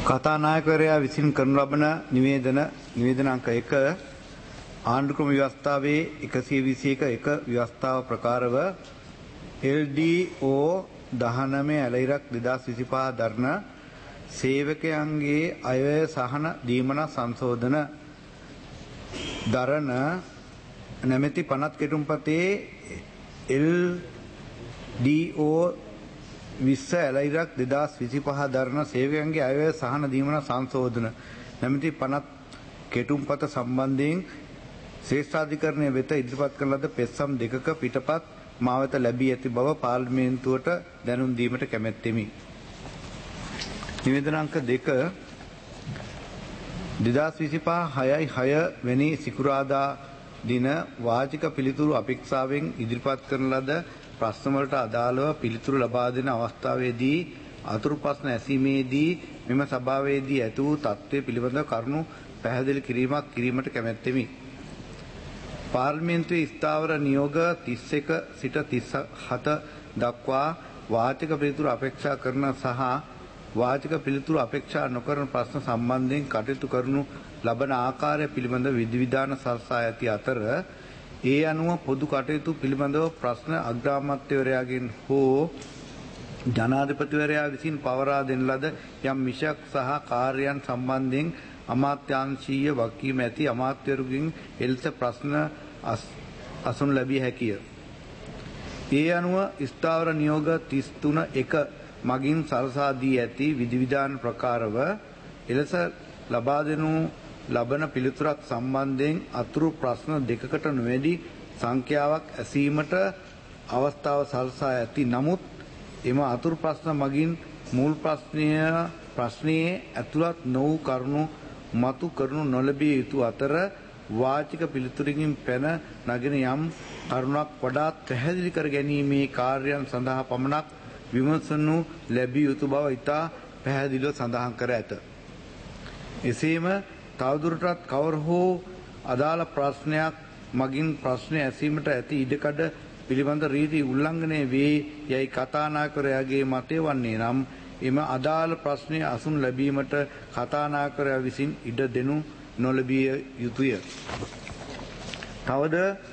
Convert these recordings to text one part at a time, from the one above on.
කතානායකවරයා විසින් කරනු ලබන නිවේදන අංක 1 ආණ්ඩුක්‍රම ව්‍යවස්ථාවේ 121 ව්‍යවස්ථාව ප්‍රකාරව LDO 19 ඇලයිරක් 2025 දරන සේවකයන්ගේ අයවැය සහන දීමන සංශෝධන දරන නැමැති පනත් කෙටුම්පතේ LDO 20 ඇලයිරක් 2025 දරන සේවකයන්ගේ අයවැය සහන දීමන සංශෝධන නැමැති පනත් කෙටුම්පත සම්බන්ධයෙන් ශ්‍රේෂ්ඨාධිකරණය වෙත ඉදිරිපත් කරන ලද පෙත්සම් දෙකක පිටපත් මා වෙත ලැබී ඇති බව පාර්ලිමේන්තුවට දැනුම් දීමට කැමැත්තෙමි. නිවේදන අංක 2 2025 6 වෙනි සිකුරාදා දින වාචික පිළිතුරු අපේක්ෂාවෙන් ඉදිරිපත් කරන ලද ප්‍රශ්න වලට අදාළව පිළිතුරු ලබා දෙන අවස්ථාවේදී අතුරු ප්‍රශ්න ඇසීමේදී මෙම සභාවේදී ඇති වූ තත්ත්වය පිළිබඳව කරුණු පැහැදිලි කිරීමට කැමැත්තෙමි. පාර්ලිමේන්තුවේ ස්ථාවර නියෝග 31 සිට 37 දක්වා වාචික පිළිතුරු අපේක්ෂා කරන සහ වාචික පිළිතුරු අපේක්ෂා නොකරන ප්‍රශ්න සම්බන්ධයෙන් කටයුතු කරනු ලබන ආකාරය පිළිබඳ විධිවිධාන සලසා ඇති අතර ඒ අනුව පොදු කටයුතු පිළිබඳව ප්‍රශ්න අග්‍රාමාත්‍යවරයාගෙන් හෝ ජනාධිපතිවරයා විසින් පවරා දෙන ලද යම් මිෂක් සහ කාර්යයන් සම්බන්ධයෙන් අමාත්‍යාංශීය වගකීම ඇති අමාත්‍යවරුන්ගෙන් එලෙස ප්‍රශ්න අසුන් ලැබිය හැකිය. ඒ අනුව ස්ථාවර නියෝග 33(1) මගින් සලසා දී ඇති විධිවිධාන ප්‍රකාරව එලෙස ලබා දෙනු ලබන පිළිතුරක් සම්බන්ධයෙන් අතුරු ප්‍රශ්න දෙකකට නොවැඩි සංඛ්‍යාවක් ඇසීමට අවස්ථාව සලසා ඇති. නමුත් එම අතුරු ප්‍රශ්න මගින් මූල ප්‍රශ්නයේ ඇතුළත් නො වූ කරුණු මතු කරනු නොලැබිය යුතු අතර වාචික පිළිතුරකින් පැන නගින යම් කරුණක් වඩාත් පැහැදිලි කර ගැනීමේ කාර්යයන් සඳහා පමණක් විමසනු ලැබිය යුතු බව ඉතා පැහැදිලිව සඳහන් කර ඇත. එසේම තවදුරටත් කවර හෝ අදාළ ප්‍රශ්නයක් මගින් ප්‍රශ්නය ඇසීමට ඇති ඉඩකඩ පිළිබඳ රීති උල්ලංඝනය වේ යයි කතානායකවරයාගේ මතය වන්නේ නම් එම අදාළ ප්‍රශ්නය අසුන් ලැබීමට කතානායකවරයා විසින් ඉඩ දෙනු නොලැබිය යුතුය. තවද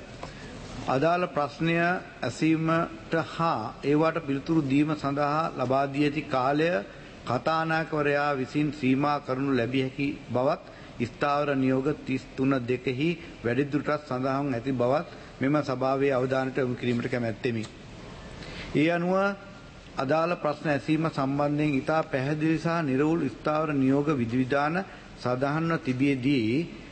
අදාළ ප්‍රශ්නය ඇසීමට හා ඒවට පිළිතුරු දීම සඳහා ලබා දී ඇති කාලය කතානායකවරයා විසින් සීමා කරනු ලැබිය හැකි බවත් ස්ථාවර නියෝග 33(2)හි වැඩිදුරටත් සඳහන් ඇති බවත් මෙම සභාවේ අවධානයට යොමු කිරීමට කැමැත්තෙමි. ඒ අනුව අදාළ ප්‍රශ්න ඇසීම සම්බන්ධයෙන් ඉතා පැහැදිලි සහ නිර්වුල් ස්ථාවර නියෝග විධිවිධාන සඳහන්ව තිබියදී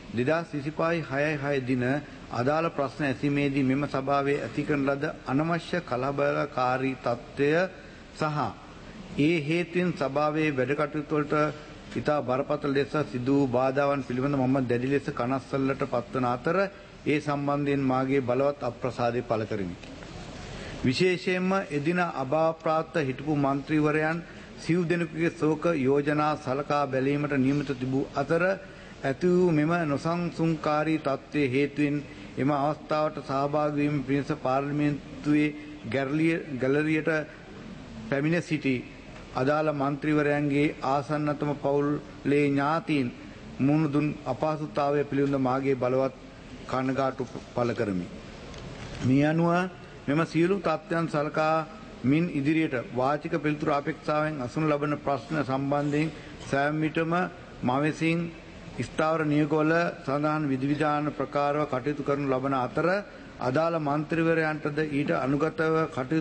2025 දින අදාළ ප්‍රශ්න ඇසීමේදී මෙම සභාවේ ඇති කරන ලද අනවශ්‍ය කලබලකාරී තත්ත්වය සහ ඒ හේතුවෙන් සභාවේ වැඩ කටයුතු වලට ඉතා බරපතල ලෙස සිදු වූ බාධාවන් පිළිබඳ මම දැඩි ලෙස කනස්සල්ලට පත්වන අතර ඒ සම්බන්ධයෙන් මාගේ බලවත් අප්‍රසාදය පළ කරමි. විශේෂයෙන්ම එදින අභාවප්‍රාප්ත හිටපු මන්ත්‍රීවරයන් සිව් දෙනෙකුගේ ශෝක යෝජනා සලකා බැලීමට නියමිත තිබූ අතර ඇති වූ මෙම නොසන්සුන්කාරී තත්ත්වයේ හේතුවෙන් එම අවස්ථාවට සහභාගී වීම පිණිස පාර්ලිමේන්තුවේ ගැලරියට පැමිණ සිටි අදාළ මන්ත්‍රීවරයන්ගේ ආසන්නතම පවුලේ ඥාතීන් මුහුණ දුන් අපහසුතාවය පිළිබඳ මාගේ බලවත් කනගාටු පළ කරමි. මේ අනුව මෙම සියලු තත්ත්වයන් සලකා මින් ඉදිරියට වාචික පිළිතුරු අපේක්ෂාවෙන් අසුන් ලබන ප්‍රශ්න සම්බන්ධයෙන් සෑම විටම මා විසින් ස්ථාවර නියෝගවල සඳහන් විධිවිධාන ප්‍රකාරව කටයුතු කරනු ලබන අතර අදාළ මන්ත්‍රීවරයන්ටද ඊට අනුගතව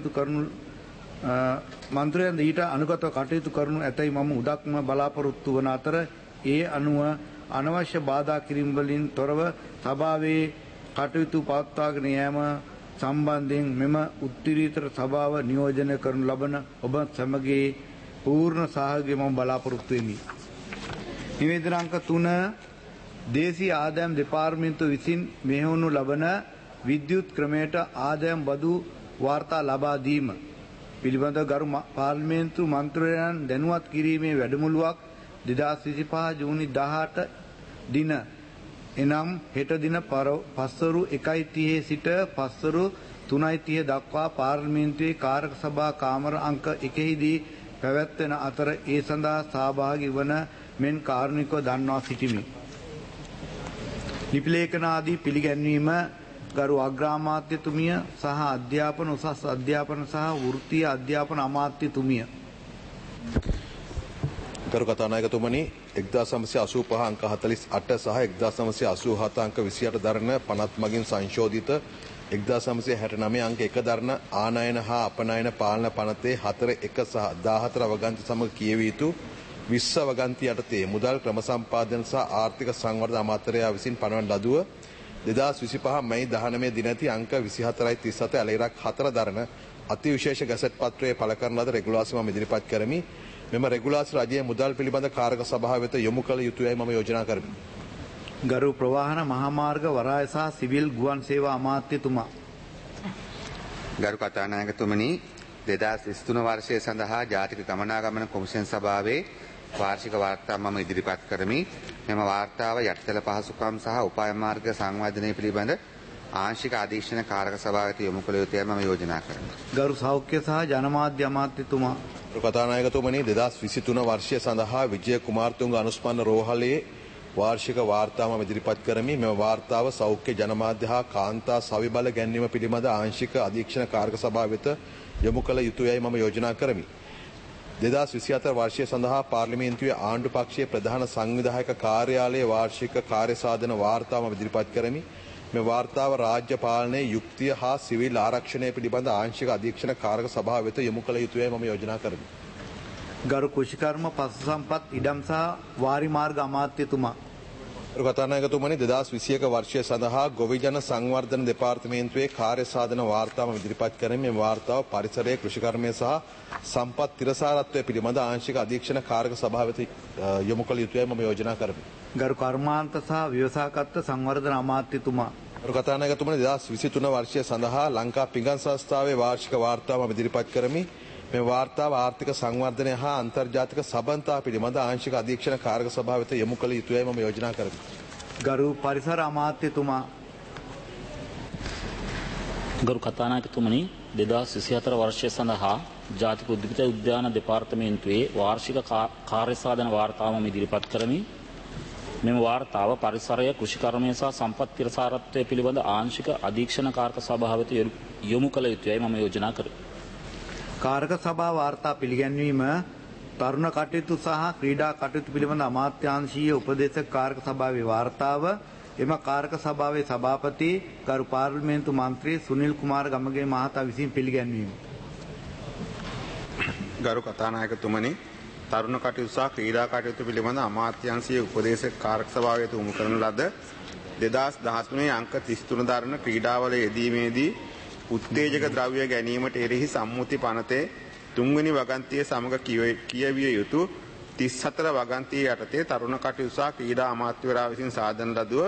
කටයුතු කරනු ඇතැයි මම උදක්ම බලාපොරොත්තු වන අතර ඒ අනුව අනවශ්‍ය බාධා කිරීම් වලින් තොරව සභාවේ කටයුතු පවත්වාගෙන යාම සම්බන්ධයෙන් මෙම උත්තරීතර සභාව නියෝජනය කරනු ලබන ඔබ සැමගේ පූර්ණ සහයෝගය මම බලාපොරොත්තු වෙමි. නිවේදන අංක 3 දේශීය ආදායම් දෙපාර්තමේන්තුව විසින් මෙහෙවනු ලබන විද්‍යුත් ක්‍රමයට ආදායම් බදු වාර්තා ලබා දීම පිළිබඳ ගරු පාර්ලිමේන්තු මන්ත්‍රීවරයන් දැනුවත් කිරීමේ වැඩමුළුවක් 2025 ජූනි 18 දින එනම් හෙට දින පස්වරු 1:30 සිට පස්වරු 3:30 දක්වා පාර්ලිමේන්තුවේ කාරක සභා කාමර අංක 1 දී පැවැත්වෙන අතර ඒ සඳහා සහභාගී වන මෙන් කාරුණිකව දන්වා සිටිමි. ලිපි ලේඛන ආදී පිළිගැන්වීම ගරු අග්‍රාමාත්‍යතුමිය සහ අධ්‍යාපන උසස් අධ්‍යාපන සහ වෘත්තීය අධ්‍යාපන අමාත්‍යතුමිය. ගරු කතානායකතුමනි 1985 අංක 48 සහ 1987 අංක 28 දරන පනත් මගින් සංශෝධිත 1969 අංක 1 දරන ආනයන හා අපනයන පාලන පනතේ 4.1 සහ 14 වගන්ති සමග කියවිය යුතු 20 වගන්ති යටතේ මුදල් ක්‍රම සම්පාදන සහ ආර්ථික සංවර්ධන අමාත්‍යාංශය විසින් පනවන ලදුව 2025 මැයි 19 දිනති අංක 24.37 ඇලයිරක් 4 දරන අතිවිශේෂ ගැසට් පත්‍රයේ පළ කරන ලද රෙගුලාසි මම ඉදිරිපත් කරමි. මෙම රෙගුලාසි රජයේ මුදල් පිළිබඳ කාරක සභාව වෙත යොමු කළ යුතුයයි මම යෝජනා කරමි. ගරු ප්‍රවාහන මහාමාර්ග වරාය සහ සිවිල් ගුවන් සේවා අමාත්‍යතුමා. ගරු කතානායකතුමනි 2023 වර්ෂය සඳහා ජාතික ගමනාගමන කොමිෂන් සභාවේ වාර්ෂික වාර්තා මම ඉදිරිපත් කරමි. මෙම වාර්තාව යටිතල පහසුකම් සහ උපාය මාර්ග සංවර්ධනය පිළිබඳ ආංශික අධීක්ෂණ කාරක සභාවට යොමු කළ යුතුයි මම යෝජනා කරමි. ගරු සෞඛ්‍ය සහ ජනමාධ්‍ය අමාත්‍යතුමා. ගරු කතානායකතුමනි 2023 වර්ෂය සඳහා විජය කුමාරතුංග අනුස්මරණ රෝහලේ වාර්ෂික වාර්තාව මම ඉදිරිපත් කරමි. මෙම වාර්තාව සෞඛ්‍ය ජනමාධ්‍ය හා කාන්තා සවිබල ගැන්වීම පිළිබඳ ආංශික අධීක්ෂණ කාරක සභාව වෙත යොමු කළ යුතුයයි මම යෝජනා කරමි. 2024 වර්ෂය සඳහා පාර්ලිමේන්තුවේ ආණ්ඩු පක්ෂයේ ප්‍රධාන සංවිධායක කාර්යාලයේ වාර්ෂික කාර්ය සාධන වාර්තාව මම ඉදිරිපත් කරමි. මේ වාර්තාව රාජ්‍ය පාලනයේ යුක්තිය හා සිවිල් ආරක්ෂණය පිළිබඳ ආංශික අධීක්ෂණ කාරක සභාව වෙත යොමු කළ යුතුයයි මම යෝජනා කරමි. ගරු කුෂිකර්ම පසු සම්පත් ඉඩම් සහ වාරි මාර්ග අමාත්‍යතුමා. ගරු කතානායකතුමනි 2021 වර්ෂය සඳහා ගොවිජන සංවර්ධන දෙපාර්තමේන්තුවේ කාර්ය සාධන වාර්තාව ඉදිරිපත් කරමින් මේ වාර්තාව පරිසරයේ කෘෂිකර්මය සහ සම්පත් තිරසාරත්වය පිළිබඳ ආංශික අධීක්ෂණ කාරක සභාව වෙත යොමු කළ යුතුයයි මම යෝජනා කරමි. ගරු කර්මාන්ත සහ ව්‍යවසායකත්ව සංවර්ධන අමාත්‍යතුමා. ගරු කතානායකතුමනි 2023 වර්ෂය සඳහා ලංකා පිඟන් සංස්ථාවේ වාර්ෂික වාර්තාව මම ඉදිරිපත් කරමි. මේ වාර්තාව ආර්ථික සංවර්ධනය හා අන්තර්ජාතික සබඳතා පිළිබඳ ආංශික අධීක්ෂණ කාරක සභාව වෙත යොමු කළ යුතුයයි මම යෝජනා කරමි. ගරු පරිසර අමාත්‍යතුමා. ගරු කතානායකතුමනි 2024 වර්ෂය සඳහා ජාතික උද්භිද උද්‍යාන දෙපාර්තමේන්තුවේ වාර්ෂික කාර්ය සාධන වාර්තාව මම ඉදිරිපත් කරමි. මෙම වාර්තාව පරිසරය කෘෂිකර්මය සහ සම්පත් තිරසාරත්වය පිළිබඳ ආංශික අධීක්ෂණ කාරක සභාව වෙත යොමු කළ යුතුයයි මම යෝජනා කරමි. කාරක සභා වාර්තා පිළිගැන්වීම තරුණ කටයුතු සහ ක්‍රීඩා කටයුතු පිළිබඳ අමාත්‍යාංශීය උපදේශක කාරක සභාවේ වාර්තාව එම කාරක සභාවේ සභාපති ගරු පාර්ලිමේන්තු මන්ත්‍රී සුනිල් කුමාර ගමගේ මහතා විසින් පිළිගැන්වීම. ගරු කතානායකතුමනි තරුණ කටයුතු සහ ක්‍රීඩා කටයුතු පිළිබඳ අමාත්‍යාංශීය උපදේශක කාරක සභාවට යොමු කරන ලද 2013 අංක 33 දරන ක්‍රීඩාවල යෙදීමේදී උත්තේජක ද්‍රව්‍ය ගැනීමට එරෙහි සම්මුති පනතේ තුන්වෙනි වගන්තිය සමග කියවිය යුතු 34 වගන්තිය යටතේ තරුණ කටයුතු සහ ක්‍රීඩා අමාත්‍යවරයා විසින් සාදන ලදුව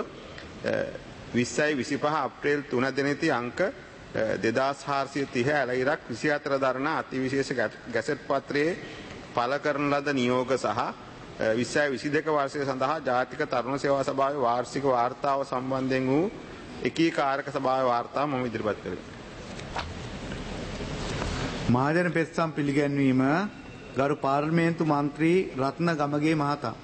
2025 අප්‍රේල් 3 දිනදී අංක 2430 ඇලයිරක් 24 දරන අතිවිශේෂ ගැසට් පත්‍රයේ පළ කරන ලද නියෝග සහ 2022 වර්ෂය සඳහා ජාතික තරුණ සේවා සභාවේ වාර්ෂික වාර්තාව සම්බන්ධයෙන් වූ එකී කාරක සභාවේ වාර්තාව මම ඉදිරිපත් කරමි. මහජන පෙත්සම් පිළිගැන්වීම ගරු පාර්ලිමේන්තු මන්ත්‍රී රත්න ගමගේ මහතා.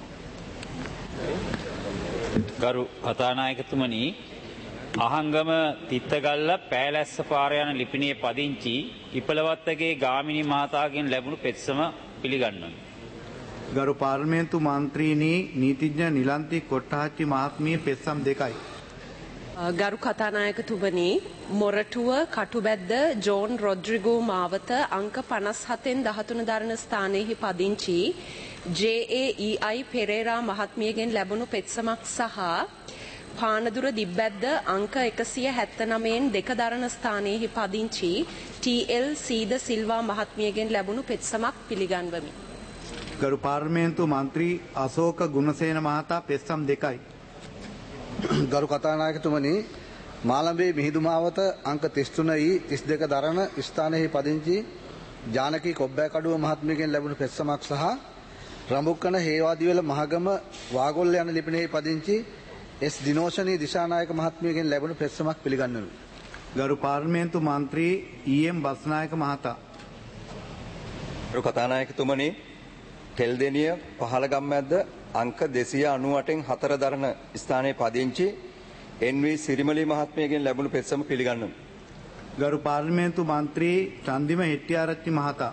ගරු කතානායකතුමනි අහංගම තිත්තගල්ල පෑලැස්ස පාර යන ලිපිණියේ පදිංචි ඉපලවත්තගේ ගාමිණී මහතාගෙන් ලැබුණු පෙත්සම පිළිගන්වමි. ගරු පාර්ලිමේන්තු මන්ත්‍රීනි නීතිඥ නිලන්ති කොට්ටාච්චි මහත්මිය පෙත්සම් දෙකයි. ගරු කතානායකතුමනි මොරටුව කටුබැද්ද ජෝන් රොඩ්රිගෝ මාවත අංක 57න් 13 දරන ස්ථානයෙහි පදිංචි JAEI පෙරේරා මහත්මියගෙන් ලැබුණු පෙත්සමක් සහ පානදුර දිබ්බැද්ද අංක 179න් 2 දරන ස්ථානයෙහි පදිංචි TL සීද සිල්වා මහත්මියගෙන් ලැබුණු පෙත්සමක් පිළිගන්වමි. ගරු පාර්ලිමේන්තු මන්ත්‍රී අශෝක ගුණසේන මහතා පෙත්සම් දෙකයි. ගරු කතානායකතුමනි මාලඹේ මිහිඳු මාවත අංක 33E32 දරන ස්ථානයේ පදිංචි ජානකී කොබ්බෑකඩුව මහත්මියගෙන් ලැබුණු පෙත්සමක් සහ රඹුක්කන හේවාදිවල මහගම වාගොල්ල යන ලිපිණෙහි පදිංචි S දිනෝෂණී දිසානායක මහත්මියගෙන් ලැබුණු පෙත්සමක් පිළිගන්වමි. ගරු පාර්ලිමේන්තු මන්ත්‍රී EM බස්නායක මහතා. ගරු කතානායකතුමනි තෙල්දෙනිය පහළගම්මැද්ද අංක 298න් 4 දරන ස්ථානයේ පදිංචි එන්.වී. සිරිමලී මහත්මියගෙන් ලැබුණු පෙත්සම පිළිගන්නවා. ගරු පාර්ලිමේන්තු මන්ත්‍රී චන්දිම හෙට්ටිආරච්චි මහතා.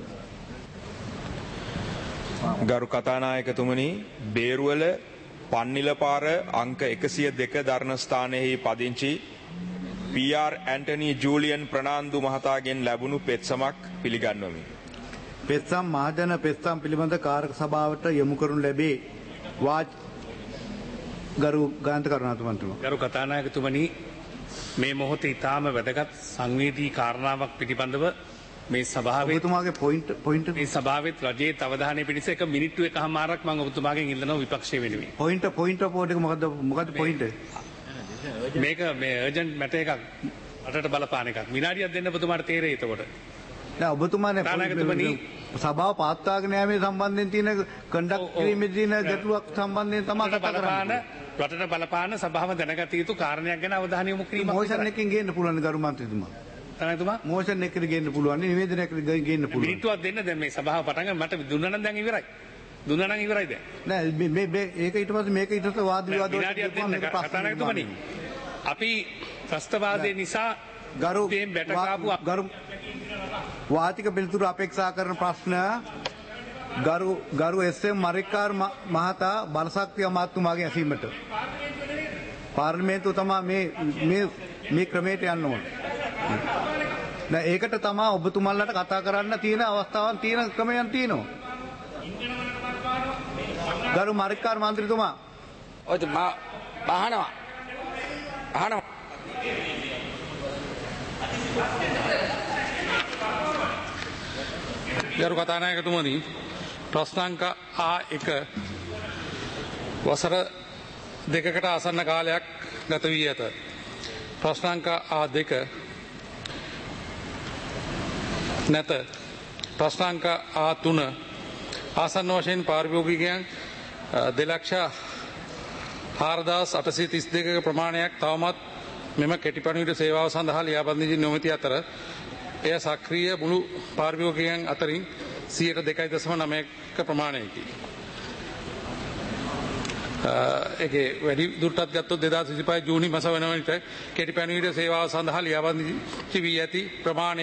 ගරු කතානායකතුමනි, බේරුවල පන්නිලපාර අංක 102 දරන ස්ථානයෙහි පදිංචි පී.ආර්. ඇන්ටනි ජූලියන් ප්‍රනාන්දු මහතාගෙන් ලැබුණු පෙත්සමක් පිළිගන්වමි. පෙත්සම් මහජන පෙත්සම් පිළිබඳ කාරක සභාවට යොමු කරනු ලැබේ. ගරු ගාන්ත කරුණාතුමන්තුමා. ගරු කතානායකතුමනි, මේ මොහොතේ ඉතාම වැදගත් සංවේදී කාරණාවක් පිළිබඳව මේ සභාවේ ඔබතුමාගේ පොයින්ට් මේ සභාවෙත් රජයේ අවධානය පිණිස එක මිනිත්තු එකමාරක් මම ඔබතුමාගෙන් ඉල්ලනවා විපක්ෂයේ වෙනුවෙන්. පොයින්ට් එක මොකද්ද පොයින්ට්? මේක මේ අර්ජන්ට් මැටර් එකක් රටට බලපාන එකක්. විනාඩියක් දෙන්න ඔබතුමාට තේරෙයි එතකොට. නෑ ඔබතුමානේ සභාව පාත්වාගෙන යාමේ සම්බන්ධයෙන් තියෙන කන්ඩක්ට් කිරීමේ තියෙන ගැටලුවක් සම්බන්ධයෙන් තමයි කතා කරන්නේ. රටට බලපාන සභාව දැනගත යුතු කාරණයක් ගැන අවධානය යොමු කිරීමක්. මොෂන් එකකින් ගේන්න පුළුවන් ගරු මන්ත්‍රීතුමා. තනතුමා මොෂන් එකකින් ගේන්න පුළුවන්, නිවේදනයකට ගේන්න පුළුවන්. මිනිත්තුවක් දෙන්න දැන් මේ සභාව පටන් ගන්න මට දුන්නා නම් දැන් ඉවරයි. දුන්නා නම් ඉවරයි දැන්. නෑ මේ ඒක ඊට පස්සේ මේක ඊට පස්සේ වාද විවාද විනාඩියක් දෙන්න කතානායකතුමනි. අපි ත්‍රස්තවාදයේ නිසා ගරු වාචික පිළිතුරු අපේක්ෂා කරන ප්‍රශ්න ගරු එස්.එම්. මරික්කාර් මහතා බලශක්තිය අමාත්‍යතුමාගේ ඇසීමට පාර්ලිමේන්තුව තමයි මේ ක්‍රමයට යන්න ඕන. දැන් ඒකට තමයි ඔබතුමන්ලට කතා කරන්න තියෙන අවස්ථාවන් තියෙන ක්‍රමයන් තියෙනවා. ගරු මරික්කාර් මන්ත්‍රීතුමා. ඔය අහනවා. ගරු කතානායකතුමනි, ප්‍රශ්නාංක A1 වසර දෙකකට ආසන්න කාලයක් ගත වී ඇත. ප්‍රශ්නාංක A2 නැත. ප්‍රශ්නාංක A3 ආසන්න වශයෙන් පාරිභෝගිකයන් 2,04,832ක ප්‍රමාණයක් තවමත් මෙම කෙටි පණිවිඩ සේවාව සඳහා ලියාපදිංචි නොමැති අතර එය සක්‍රීය මුළු පාරිභෝගිකයන් අතරින් 2.9% ප්‍රමාණයකි. ඒකේ වැඩි දුරටත් ගත්තොත් 2025 ජූනි මාස වන විට කෙටි පණිවිඩ සේවාව සඳහා ලියාපදිංචි වී ඇති ප්‍රමාණය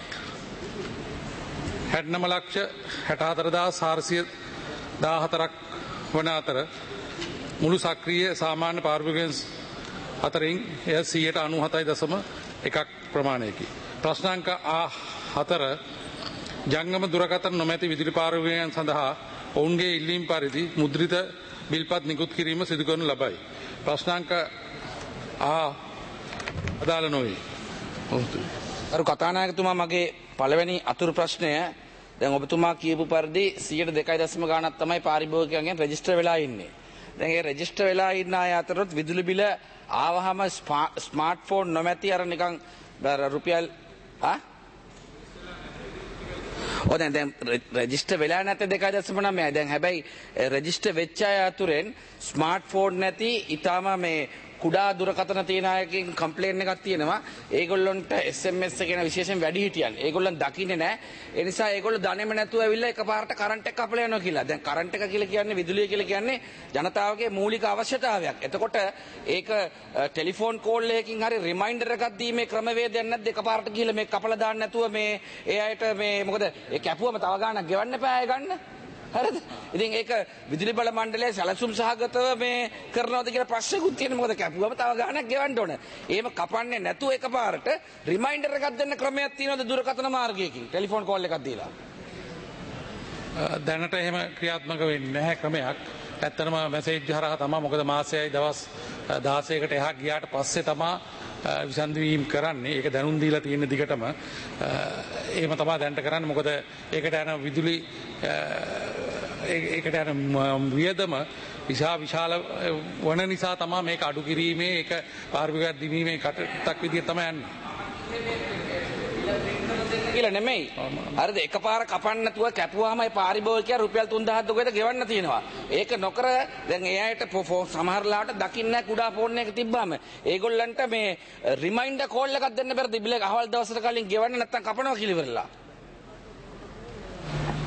69,64,414ක් වන අතර මුළු සක්‍රීය සාමාන්‍ය පාරිභෝගිකයන් අතරින් එය 97.1% ප්‍රමාණයකි. ප්‍රශ්නාංක A4 ජංගම දුරකථන නොමැති විදුලි පාරිභෝගිකයන් සඳහා ඔවුන්ගේ ඉල්ලීම් පරිදි මුද්‍රිත බිල්පත් නිකුත් කිරීම සිදු කරනු ලබයි. ප්‍රශ්නාංක A අදාළ නොවේ. අර කතානායකතුමා මගේ පළවෙනි අතුරු ප්‍රශ්නය දැන් ඔබතුමා කියපු පරිදි 2.2 ගාණක් තමයි පාරිභෝගිකයන්ගෙන් රෙජිස්ටර් වෙලා ඉන්නේ. දැන් ඒ රෙජිස්ටර් වෙලා ඉන්න අය අතරත් විදුලි බිල ආවහම ස්මාර්ට්ෆෝන් නොමැති අර නිකන් රුපියල් දැන් රෙජිස්ටර් වෙලා නැත්නම් 2.9. දැන් හැබැයි රෙජිස්ටර් වෙච්ච අය අතුරෙන් ස්මාර්ට්ෆෝන් නැති ඊටාම මේ කුඩා දුරකථන තියෙන අයකින් කම්ප්ලේන් එකක් තියෙනවා. ඒගොල්ලොන්ට SMS එක ගැන විශේෂයෙන් වැඩි හිටියන්. ඒගොල්ලන් දකින්නේ නැහැ. ඒ නිසා ඒගොල්ලෝ දන්නේම නැතුව ඇවිල්ලා එකපාරට කරන්ට් එක කපලා යනවා කියලා. දැන් කරන්ට් එක කියලා කියන්නේ විදුලිය කියලා කියන්නේ ජනතාවගේ මූලික අවශ්‍යතාවයක්. එතකොට ඒක ටෙලිෆෝන් කෝල් එකකින් හරි රිමයින්ඩර් එකක් දීමේ ක්‍රමවේදයක් නැද්ද? එකපාරට ගිහලා මේ කපලා දාන්න නැතුව මේ ඒ අයට මේ මොකද ඒ කැපුවම තව ගාණක් ගෙවන්න එපා අය ගන්න. හරිද? ඉතින් ඒක විදුලි බල මණ්ඩලයේ සැලසුම් සහගතව මේ කරනවද කියලා ප්‍රශ්නකුත් තියෙනවා. මොකද කැපුවම තව ගාණක් ගෙවන්න ඕන. එහෙම කපන්නේ නැතුව එකපාරට රිමයින්ඩර් එකක් දෙන්න ක්‍රමයක් තියෙනවද දුරකථන මාර්ගයකින්? ටෙලිෆෝන් කෝල් එකක් දීලා. දැනට එහෙම ක්‍රියාත්මක වෙන්නේ නැහැ ක්‍රමයක්. ඇත්තටම මැසේජ් හරහා තමයි. මොකද මාසයයි දවස් 16කට එහා ගියාට පස්සේ තමයි විසන්ධි කරන්නේ. ඒක දැනුම් දීලා තියෙන දිගටම එහෙම තමයි දැනට කරන්නේ. මොකද ඒකට යන විදුලි ඒකට යන වියදම විශාල වන නිසා තමයි මේක අඩු කිරීමේ ඒක පාරිභෝගිකයන් දිවීමේ කටක් විදිහට තමයි යන්නේ. කියලා නෙමෙයි. හරිද? එකපාර කපන්න නැතුව කැපුවාම ඒ පාරිභෝගිකයා රුපියල් 3000ක් දුකේද ගෙවන්න තියෙනවා. ඒක නොකර දැන් එයාට සමහර ලාවට දකින්න කුඩා ෆෝන් එක තිබ්බාම ඒගොල්ලන්ට මේ රිමයින්ඩර් කෝල් එකක් දෙන්න බැරිද? බිල අහවල් දවසට කලින් ගෙවන්න නැත්නම් කපනවා කියලා ඉවරලා.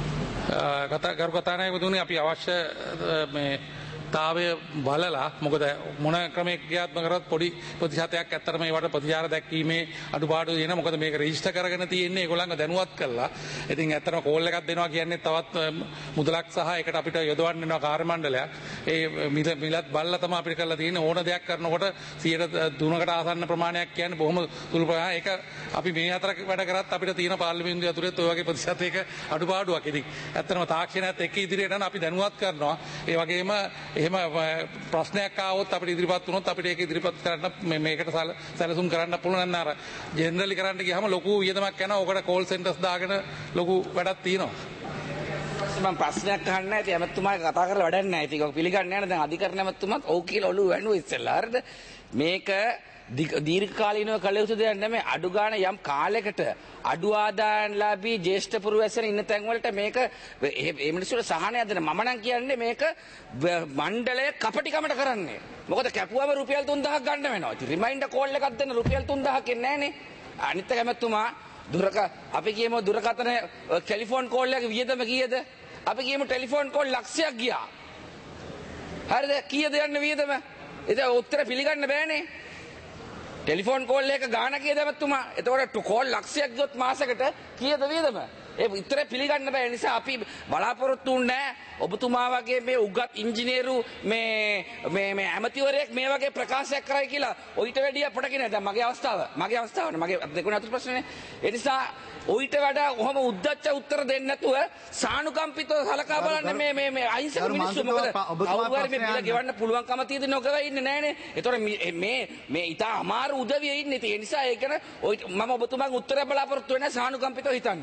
ගරු කතානායකතුමනි අපි අවශ්‍ය මේ තාවය බලලා මොකද මොන ක්‍රමයක් ක්‍රියාත්මක කරත් පොඩි ප්‍රතිශතයක් ඇත්තටම ඒවට ප්‍රතිචාර දැක්වීමේ අඩුපාඩු තියෙන මොකද මේක රෙජිස්ටර් කරගෙන තියෙන්නේ ඒගොල්ලන්ව දැනුවත් කරලා. ඉතින් ඇත්තටම කෝල් එකක් දෙනවා කියන්නේ තවත් මුදලක් සහ ඒකට අපිට යොදවන්න වෙනවා කාර්ය මණ්ඩලයක්. ඒ මිලත් බලලා තමයි අපිට කරලා තියෙන්නේ ඕන දෙයක් කරනකොට 3%කට ආසන්න ප්‍රමාණයක් කියන්නේ බොහොම සුළු ප්‍රමාණයක්. ඒක අපි මේ හතර වැඩ කරත් අපිට තියෙන පාර්ලිමේන්තුව ඇතුළේ ඔය වගේ ප්‍රතිශතයක අඩුපාඩුවක්. ඉතින් ඇත්තටම තාක්ෂණයත් එක්ක ඉදිරියට යන අපි දැනුවත් කරනවා. ඒ වගේම එහෙම ප්‍රශ්නයක් ආවොත් අපිට ඉදිරිපත් වුණොත් අපිට ඒක ඉදිරිපත් කරන්න මේකට සැලසුම් කරන්න පුළුවන්. අර ජෙනරලි කරන්න ගියාම ලොකු වියදමක් යනවා. ඔකට කෝල් සෙන්ටර්ස් දාගෙන ලොකු වැඩක් තියෙනවා. මම ප්‍රශ්නයක් අහන්න ඇති ඇමතුමා කතා කරලා වැඩක් නැහැ. ඉතින් ඔක පිළිගන්නේ නැහැ. දැන් අධිකරණ ඇමතුමාත් ඔව් කියලා ඔළුව වැණුවා ඉස්සෙල්ලා. හරිද? මේක දීර්ඝකාලීනව කළ යුතු දෙයක් නෙමෙයි. අඩු ගන්න යම් කාලයකට අඩු ආදායම්ලාභී ජ්‍යෙෂ්ඨ පුරවැසියන් ඉන්න තැන් වලට මේක මේ මිනිස්සුන්ට සහනයක් දෙන්න. මම නම් කියන්නේ මේක මණ්ඩලය කපටිකමට කරන්නේ. මොකද කැපුවම රුපියල් 3000ක් ගන්න වෙනවා. ඉතින් රිමයින්ඩර් කෝල් එකක් දෙන්න රුපියල් 3000ක් එන්නේ නැහනේ. අනිත් එක ඇමතුමා අපි කියමු දුරකථන ටෙලිෆෝන් කෝල් එකක වියදම කීයද? අපි කියමු ටෙලිෆෝන් කෝල් ලක්ෂයක් ගියා. හරිද? කීයද යන්නේ වියදම? ඒක උත්තර පිළිගන්න බෑනේ. ටෙලිෆෝන් කෝල් එක ගාන කීයද ඇමතුමා? එතකොට කෝල් ලක්ෂයක් ගියොත් මාසෙකට කීයද වියදම? ඒ උත්තර පිළිගන්න බෑ. ඒ නිසා අපි බලාපොරොත්තු වෙන්නේ ඔබතුමා වගේ මේ උගත් ඉංජිනේරු මේ ඇමතිවරයෙක් මේ වගේ ප්‍රකාශයක් කරයි කියලා. ඔయిత වැඩිය අපට කියන්නේ දැන් මගේ අවස්ථාව මගේ දෙකුණ අතුරු ප්‍රශ්නේ. ඒ නිසා ඔయిత වඩා කොහොම උද්දච්ච උත්තර දෙන්නේ නැතුව සානුකම්පිතව සලකා බලන්න මේ අහිංසක මිනිස්සු මොකද කවුරු හරි මේ බිල ගෙවන්න පුළුවන්කම තියෙද නොගව ඉන්නේ නැහනේ. ඒතකොට මේ ඉතා අමාරු උදවිය ඉන්නේ. ඒ නිසා ඒක මම ඔබතුමාගෙන් උත්තරය බලාපොරොත්තු වෙන්නේ සානුකම්පිතව හිතන්න.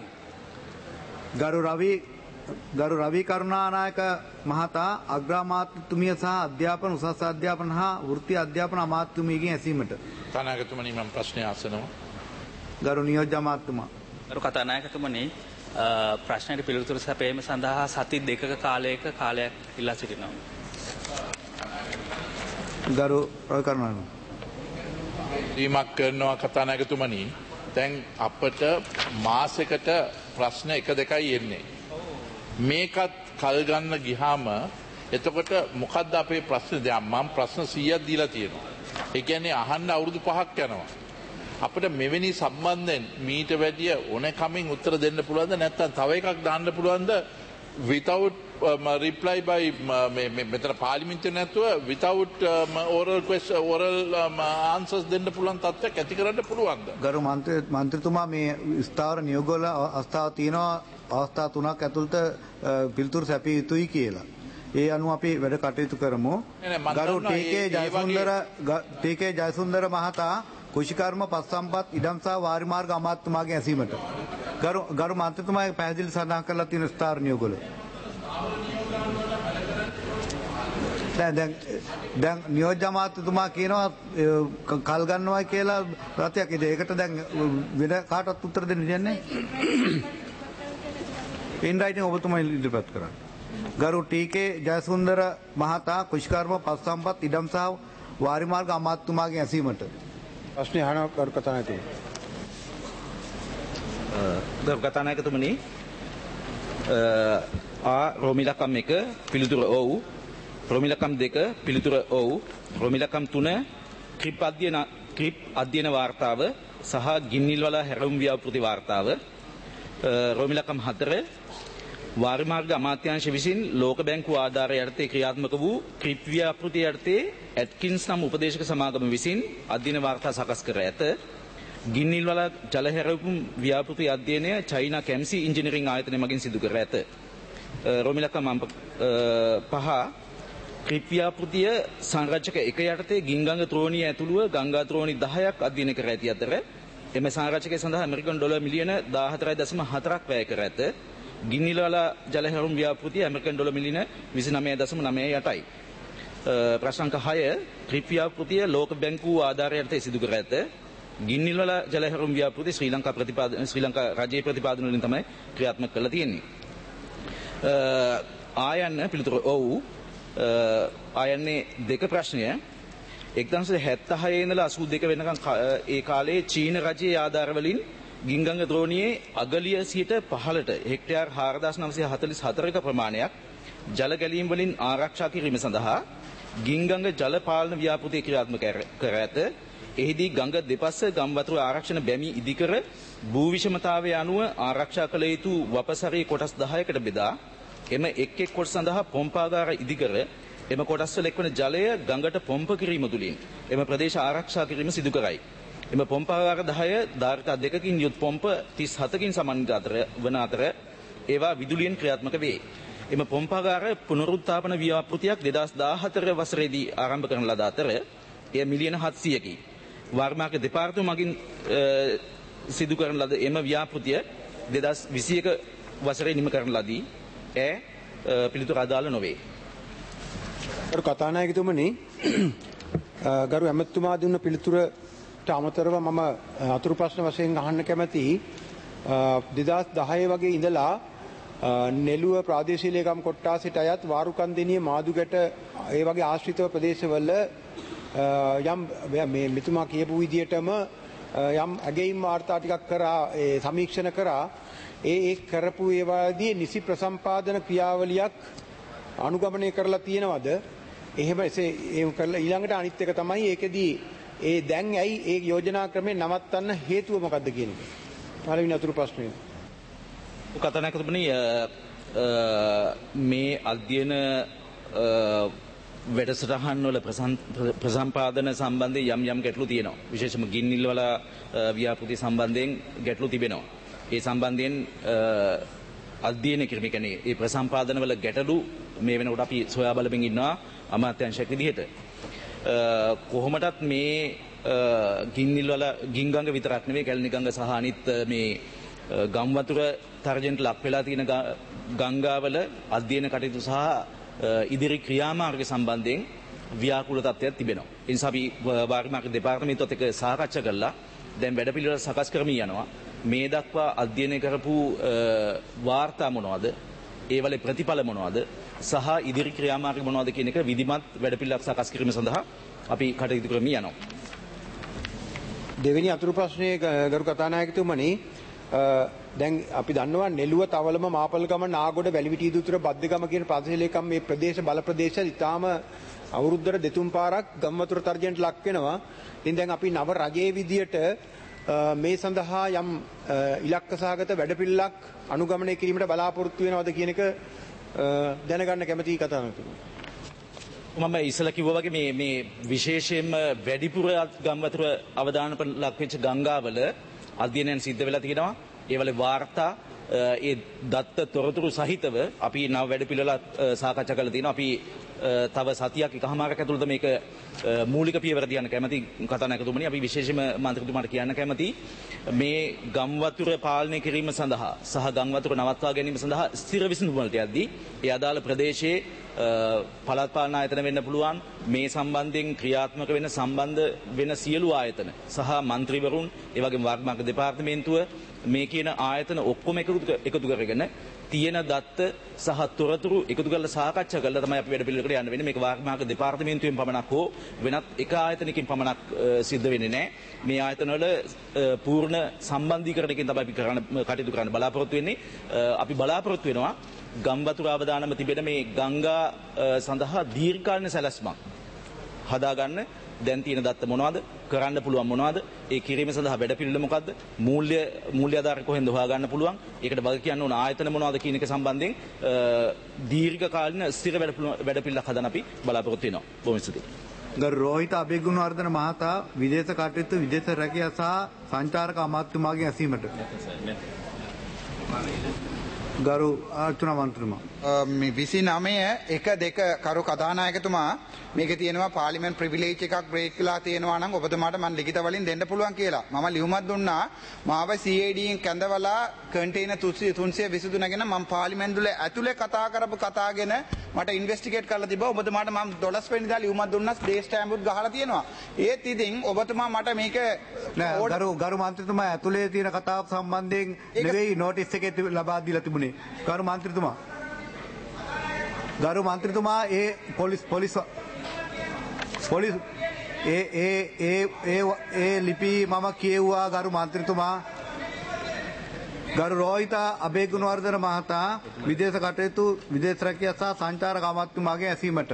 ගරු රවි කරුණානායක මහතා අග්‍රාමාත්‍යතුමිය සහ අධ්‍යාපන උසස් අධ්‍යාපන හා වෘත්තීය අධ්‍යාපන අමාත්‍යතුමියගෙන් ඇසීමට. කතානායකතුමනි මම ප්‍රශ්නය අසනවා. ගරු නියෝජ්‍ය අමාත්‍යතුමා. ගරු කතානායකතුමනි ප්‍රශ්නයට පිළිතුරු සැපයීම සඳහා සති 2ක කාලයක කාලයක් ඉල්ලා සිටිනවා. ගරු රවි කරුණානායක. දීමක් කරනවා කතානායකතුමනි. දැන් අපට මාසෙකට ප්‍රශ්න 1-2යි එන්නේ. මේකත් කල් ගන්න ගියාම එතකොට මොකද්ද අපේ ප්‍රශ්න? දැන් මම ප්‍රශ්න 100ක් දීලා තියෙනවා. ඒ කියන්නේ අහන්න අවුරුදු 5ක් යනවා. අපිට මෙවැනි සම්බන්ධයෙන් මීට වැඩිය ඕනකමින් උත්තර දෙන්න පුළුවන්ද නැත්නම් තව එකක් දාන්න පුළුවන්ද without reply by මෙතන පාර්ලිමේන්තුවේ නැතුව without oral answers දෙන්න පුළුවන් තත්ත්වයක් ඇති කරන්න පුළුවන්ද? ගරු මන්ත්‍රීතුමා මේ ස්ථාවර නියෝගවල අවස්ථාව තියෙනවා අවස්ථා 3ක් ඇතුළත පිළිතුරු සැපිය යුතුයි කියලා. ඒ අනුව අපි වැඩ කටයුතු කරමු. ගරු ටීකේ ජයසුන්දර මහතා කුෂිකර්ම පස්සම්පත් ඉඩම් සහ වාරිමාර්ග අමාත්‍යතුමාගේ ඇසීමට. ගරු මන්ත්‍රීතුමා පැහැදිලි සඳහන් කරලා තියෙන ස්ථාවර නියෝගවල. දැන් නියෝජ්‍ය අමාත්‍යතුමා කියනවා කල් ගන්නවා කියලා රතයක්. ඒකට දැන් වෙන කාටවත් උත්තර දෙන්න දෙන්නේ ඉන් රයිටින් ඔබතුමා ඉදිරිපත් කරන්න. ගරු ටීකේ ජයසුන්දර මහතා කුෂිකර්ම පස්සම්පත් ඉඩම් සහ වාරිමාර්ග අමාත්‍යතුමාගේ ඇසීමට. ප්‍රශ්නේ අහනවා ගරු කතානායකතුමනි. ගරු කතානායකතුමනි රෝමිලකම් 1 පිළිතුර ඔව්. රෝමිලකම් 2 පිළිතුර ඔව්. රෝමිලකම් 3 ක්‍රිප් අධ්‍යයන වාර්තාව සහ ගින්නිල්වල හැරවුම් ව්‍යාපෘති වාර්තාව. රෝමිලකම් 4 වාරිමාර්ග අමාත්‍යාංශ විසින් ලෝක බැංකුව ආධාරය යටතේ ක්‍රියාත්මක වූ ක්‍රිප් ව්‍යාපෘතිය යටතේ ඇට්කින්ස් නම් උපදේශක සමාගම විසින් අධ්‍යයන වාර්තා සකස් කර ඇත. ගින්නිල්වල ජල හැරවුම් ව්‍යාපෘති අධ්‍යයනය චයිනා කැම්සි ඉංජිනේරිං ආයතනය මගින් සිදු කර ඇත. රෝමිලකම් 5 ක්‍රිප් ව්‍යාපෘතිය සංරචක 1 යටතේ ගින්ගඟ ද්‍රෝණිය ඇතුළුව ගංගා ද්‍රෝණි 10ක් අධ්‍යයනය කර ඇති අතර එම සංරචකය සඳහා ඇමරිකන් ඩොලර් මිලියන 14.4ක් වැය කර ඇත. ගින්නිල්වල ජල හැරවුම් ව්‍යාපෘතිය ඇමරිකන් ඩොලර් මිලියන 29.98යි. ප්‍රශ්න අංක 6 ක්‍රිප් ව්‍යාපෘතිය ලෝක බැංකුව ආධාරය යටතේ සිදු කර ඇත. ගින්නිල්වල ජල හැරවුම් ව්‍යාපෘතිය ශ්‍රී ලංකා රජයේ ප්‍රතිපාදන වලින් තමයි ක්‍රියාත්මක කරලා තියෙන්නේ. ආයන්න පිළිතුර ඔව්. ආයන්නේ 2 ප්‍රශ්නය 1976 ඉඳලා 82 වෙනකන් ඒ කාලේ චීන රජයේ ආධාර වලින් ගින්ගඟ ද්‍රෝණියේ අගලිය සිට පහළට හෙක්ටයාර් 4944ක ප්‍රමාණයක් ජල ගැලීම් වලින් ආරක්ෂා කිරීම සඳහා ගින්ගඟ ජල පාලන ව්‍යාපෘතිය ක්‍රියාත්මක කර ඇත. එහිදී ගඟ දෙපස ගම් වතුර ආරක්ෂණ බැමි ඉදිකර භූ විෂමතාවය අනුව ආරක්ෂා කළ යුතු වපසරේ කොටස් 10කට බෙදා එම එක් කොටස සඳහා පොම්පාගාර ඉදිකර එම කොටස්වල එක්වන ජලය ගඟට පොම්ප කිරීම තුළින් එම ප්‍රදේශ ආරක්ෂා කිරීම සිදු කරයි. එම පොම්පාගාර 10 ධාරිතා දෙකකින් යුත් පොම්ප 37කින් සමන්විත වන අතර ඒවා විදුලියෙන් ක්‍රියාත්මක වේ. එම පොම්පාගාර පුනරුත්ථාපන ව්‍යාපෘතියක් 2014 වසරේදී ආරම්භ කරන ලද අතර එය මිලියන 700කි. වාර්මාක දෙපාර්තමේන්තුව මගින් සිදු කරන ලද එම ව්‍යාපෘතිය 2021 වසරේ නිම කරන ලදී. පිළිතුර අදාළ නොවේ. ගරු කතානායකතුමනි, ගරු ඇමතුමා දුන්න පිළිතුරට අමතරව මම අතුරු ප්‍රශ්න වශයෙන් අහන්න කැමතියි. 2010 වගේ ඉඳලා නෙළුව ප්‍රාදේශීය ලේකම් කොට්ටාසයට අයත් වාරුකන්දෙනිය මාදුගැට ඒ වගේ ආශ්‍රිත ප්‍රදේශවල යම් මේ මෙතුමා කියපු විදියටම යම් අගැයීම් වාර්තා ටිකක් කරා සමීක්ෂණ කරා ඒ කරපු ඒවාදී නිසි ප්‍රසම්පාදන ක්‍රියාවලියක් අනුගමනය කරලා තියෙනවද? එහෙම ඒ කරලා ඊළඟට අනිත් එක තමයි ඒකෙදී දැන් ඇයි ඒ යෝජනා ක්‍රමේ නවත්තන්න හේතුව මොකද්ද කියන එක. පළවෙනි අතුරු ප්‍රශ්නේ. කතානායකතුමනි, මේ අධ්‍යයන වැඩසටහන් වල ප්‍රසම්පාදන සම්බන්ධයෙන් යම් ගැටලු තියෙනවා. විශේෂයෙන්ම ගින්නිල් වල ව්‍යාපෘති සම්බන්ධයෙන් ගැටලු තිබෙනවා. ඒ සම්බන්ධයෙන් අධ්‍යයන කිරීම කියන්නේ ඒ ප්‍රසම්පාදන වල ගැටලු මේ වෙනකොට අපි සොයා බලමින් ඉන්නවා අමාත්‍යාංශයක් විදිහට. කොහොමටත් මේ ගින්නිල් වල ගින්ගඟ විතරක් නෙවෙයි කැලණි ගඟ සහ අනිත් මේ ගම් වතුර තර්ජනට ලක් වෙලා තියෙන ගංගාවල අධ්‍යයන කටයුතු සහ ඉදිරි ක්‍රියාමාර්ග සම්බන්ධයෙන් ව්‍යාකූල තත්ත්වයක් තිබෙනවා. ඒ නිසා අපි වාර්තාමාර්ග දෙපාර්තමේන්තුවත් එක්ක සාකච්ඡා කළා. දැන් වැඩපිළිවෙල සකස් කරමින් යනවා. මේ දක්වා අධ්‍යයනය කරපු වාර්තා මොනවද? ඒ වල ප්‍රතිඵල මොනවද? සහ ඉදිරි ක්‍රියාමාර්ග මොනවද කියන එක විධිමත් වැඩපිළිවෙලක් සකස් කිරීම සඳහා අපි කටයුතු කරමින් යනවා. දෙවෙනි අතුරු ප්‍රශ්නයේ ගරු කතානායකතුමනි, දැන් අපි දන්නවා නෙළුව තවලම මාපල්ගම නාගොඩ වැලිවිටි දුතුර බද්දගම කියන ප්‍රදේශ ලේකම් මේ ප්‍රදේශ බල ප්‍රදේශ ඉතාම අවුරුද්දට දෙතුන් පාරක් ගම් වතුර තර්ජනට ලක් වෙනවා. ඉතින් දැන් අපි නව රජයේ විදියට මේ සඳහා යම් ඉලක්ක සහගත වැඩපිළිවෙලක් අනුගමනය කිරීමට බලාපොරොත්තු වෙනවද කියන එක දැනගන්න කැමතියි කතානායකතුමනි. මම ඉස්සලා කිව්වා වගේ මේ විශේෂයෙන්ම වැඩිපුර ගම් වතුර අවදානප ලක් වෙච්ච ගංගාවල අධ්‍යයනයන් සිද්ධ වෙලා තියෙනවා. ඒ වල වාර්තා ඒ දත්ත තොරතුරු සහිතව අපි නව වැඩපිළිවෙලක් සාකච්ඡා කරලා තියෙනවා. අපි තව සතියක් එකමාරක් ඇතුළත මේක මූලික පියවර තියන්න කැමති කතානායකතුමනි. අපි විශේෂයෙන්ම මන්ත්‍රීතුමාට කියන්න කැමති මේ ගම් වතුර පාලනය කිරීම සඳහා සහ ගම් වතුර නවත්වා ගැනීම සඳහා ස්ථිර විසඳුම් වලට යද්දී ඒ අදාළ ප්‍රදේශයේ පළාත් පාලන ආයතන වෙන්න පුළුවන්, මේ සම්බන්ධයෙන් ක්‍රියාත්මක වෙන සම්බන්ධ වෙන සියලු ආයතන සහ මන්ත්‍රීවරුන්, ඒ වගේම වාර්තාමාර්ග දෙපාර්තමේන්තුව මේ කියන ආයතන ඔක්කොම එකතු කරගෙන තියෙන දත්ත සහ තොරතුරු එකතු කරලා සාකච්ඡා කරලා තමයි අපි වැඩ පිළිවෙලකට යන්න වෙන්නේ. මේක වාර්තාමාර්ග දෙපාර්තමේන්තුවෙන් පමණක් හෝ වෙනත් එක ආයතනකින් පමණක් සිද්ධ වෙන්නේ නැහැ. මේ ආයතන වල පූර්ණ සම්බන්ධීකරණයකින් තමයි අපි කටයුතු කරන්න බලාපොරොත්තු වෙන්නේ. අපි බලාපොරොත්තු වෙනවා ගම් වතුර අවදානම තිබෙන මේ ගංගා සඳහා දීර්ඝකාලීන සැලැස්මක් හදාගන්න. දැන් තියෙන දත්ත මොනවද? කරන්න පුළුවන් මොනවද? ඒ කිරීම සඳහා වැඩපිළිවෙල මොකද්ද? මූල්‍ය ආධාර කොහෙන්ද හොයාගන්න පුළුවන්? ඒකට වග කියන්න ඕන ආයතන මොනවද කියන එක සම්බන්ධයෙන් දීර්ඝකාලීන ස්ථිර වැඩපිළිවෙලක් හදන්න අපි බලාපොරොත්තු වෙනවා. බොහොම ස්තුතියි. ගරු රෝහිත අබේගුණවර්ධන මහතා විදේශ කටයුතු විදේශ රැකියා සහ සංචාරක අමාත්‍යතුමාගෙන් ඇසීමට. ගරු ආචුන මන්ත්‍රීතුමා. මේ 29 කරු කතානායකතුමා මේක තියෙනවා පාර්ලිමේන්තු ප්‍රිවිලේජ් එකක් බ්‍රේක් වෙලා තියෙනවා නම් ඔබතුමාට මම ලිඛිත වලින් දෙන්න පුළුවන් කියලා. මම ලියුමක් දුන්නා. මාව CAD න් කැඳවලා කන්ටේනර් 323 ගැන මම පාර්ලිමේන්තුව ඇතුලේ කතා කරපු කතා ගැන මට ඉන්වෙස්ටිගේට් කරලා තිබ්බා. ඔබතුමාට මම 12 වෙනිදා ලියුමක් දුන්නා. ඩේ ස්ටෑම්පුත් ගහලා තියෙනවා. ඒත් ඉතින් ඔබතුමා මට මේක ගරු මන්ත්‍රීතුමා ඇතුලේ තියෙන කතාව සම්බන්ධයෙන් නෙවෙයි නෝටිස් එකේ ලබා දීලා තිබුණේ. ගරු මන්ත්‍රීතුමා ඒ පොලිස් ඒ ලිපි මම කියෙව්වා. ගරු මන්ත්‍රීතුමා ගරු රෝහිතා අබේගුණවර්ධන මහතා විදේශ කටයුතු විදේශ රැකියා සහ සංචාරක අමාත්‍යතුමාගේ ඇසීමට.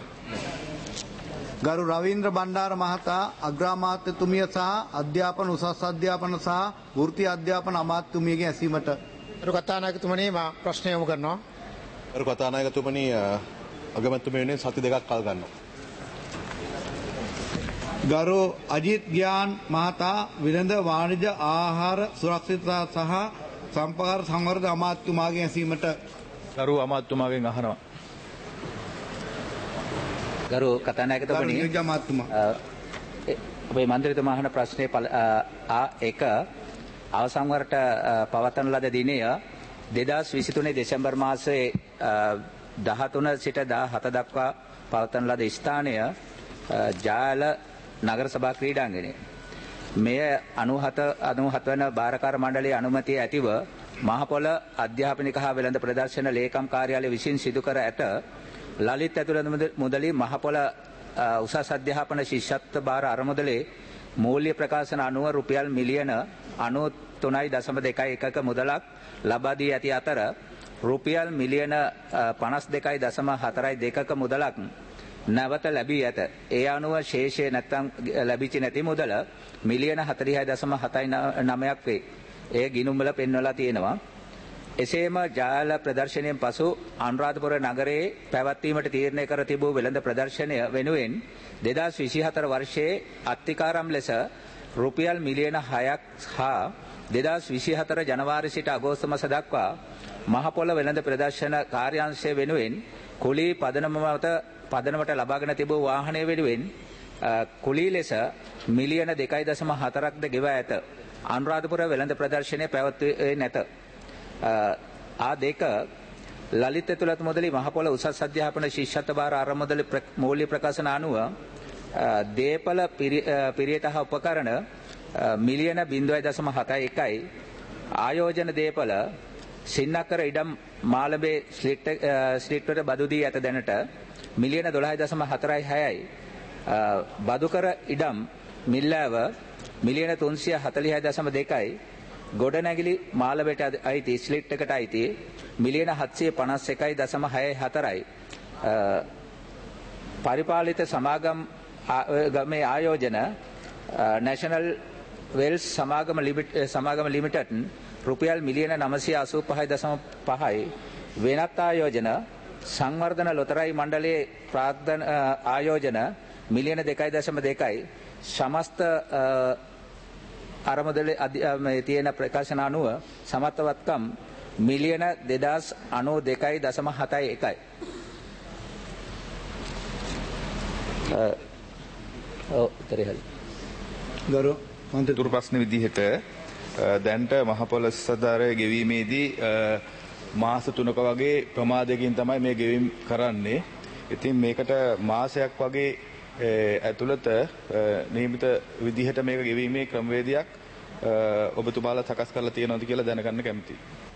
ගරු රවීන්ද්‍ර බණ්ඩාර මහතා අග්‍රාමාත්‍යතුමිය සහ අධ්‍යාපන උසස් අධ්‍යාපන සහ වෘත්ති අධ්‍යාපන අමාත්‍යතුමියගේ ඇසීමට. ගරු කතානායකතුමනි මා ප්‍රශ්නය යොමු කරනවා. ගරු කතානායකතුමනි අගමැතිතුමිය වෙනුවෙන් සති දෙකක් කල් ගන්නවා. ගරු අජිත් ග්‍යාන් මහතා විලඳ වාණිජ ආහාර සුරක්ෂිතතා සහ සම්පහාර සංවර්ධන අමාත්‍යතුමාගේ ඇසීමට. ගරු අමාත්‍යතුමාගෙන් අහනවා. ගරු කතානායකතුමනි ඔබේ මන්ත්‍රීතුමා අහන ප්‍රශ්නේ A1 අවසන් වරට පවත්වන ලද දිනය 2023 දෙසැම්බර් මාසයේ 13 සිට 17 දක්වා පවත්වන ලද ස්ථානය ජාල නගර සභා ක්‍රීඩාංගණය. මෙය 97 වන භාරකාර මණ්ඩලයේ අනුමැතිය ඇතිව මහපොළ අධ්‍යාපනික හා වෙළඳ ප්‍රදර්ශන ලේකම් කාර්යාලය විසින් සිදු කර ඇත. ලලිත් ඇතුළත මුදලී මහපොළ උසස් අධ්‍යාපන ශිෂ්‍යත්ව භාර අරමුදලේ මූල්‍ය ප්‍රකාශන අනුව රුපියල් මිලියන 93.21ක මුදලක් ලබා දී ඇති අතර රුපියල් මිලියන 52.42ක මුදලක් නැවත ලැබී ඇත. ඒ අනුව ශේෂය නැත්නම් ලැබිච්ච නැති මුදල මිලියන 46.79ක් වේ. එය ගිණුම්වල පෙන්වලා තියෙනවා. එසේම ජාල ප්‍රදර්ශනයෙන් පසු අනුරාධපුර නගරයේ පැවැත්වීමට තීරණය කර තිබූ වෙළඳ ප්‍රදර්ශනය වෙනුවෙන් 2024 වර්ෂයේ අත්තිකාරම් ලෙස රුපියල් මිලියන 6ක් හා 2024 ජනවාරි සිට අගෝස්තු මාස දක්වා මහපොළ වෙළඳ ප්‍රදර්ශන කාර්යාංශය වෙනුවෙන් කුලී පදනමට ලබාගෙන තිබූ වාහනය වෙනුවෙන් කුලී ලෙස මිලියන 2.4ක්ද ගෙවා ඇත. අනුරාධපුර වෙළඳ ප්‍රදර්ශනය පැවැත්වුවේ නැත. A2 ලලිත් ඇතුළත මුදලී මහපොළ උසස් අධ්‍යාපන ශිෂ්‍යත්ව භාර අරමුදල මූල්‍ය ප්‍රකාශන අනුව දේපල පිරියට හා උපකරණ මිලියන 0.71යි ආයෝජන දේපල සින්නකර ඉඩම් මාළඹේ ස්ලිට්වට බදු දී ඇත දැනට මිලියන 12.46යි බදුකර ඉඩම් මිල්ලාව මිලියන 340.2යි ගොඩනැගිලි මාළඹට අයිති ස්ලිට් එකට අයිති මිලියන 751.64යි පරිපාලිත සමාගමේ ආයෝජන නැෂනල් වෙල්ස් සමාගම ලිමිටඩ් රුපියල් මිලියන 985.5යි වෙනත් ආයෝජන සංවර්ධන ලොතරැයි මණ්ඩලයේ ප්‍රාග්ධන ආයෝජන මිලියන 2.2යි සමස්ත අරමුදලේ තියෙන ප්‍රකාශන අනුව සමත්වත්කම් මිලියන 2092.71යි. ගරු මන්ත්‍රී ප්‍රශ්න විදිහට දැන්ට මහපොළ සදාරය ගෙවීමේදී මාස 3ක වගේ ප්‍රමාදයකින් තමයි මේ ගෙවීම් කරන්නේ. ඉතින් මේකට මාසයක් වගේ ඇතුළත නියමිත විදිහට මේක ගෙවීමේ ක්‍රමවේදයක් ඔබතුමාලා සකස් කරලා තියෙනවද කියලා දැනගන්න කැමතියි.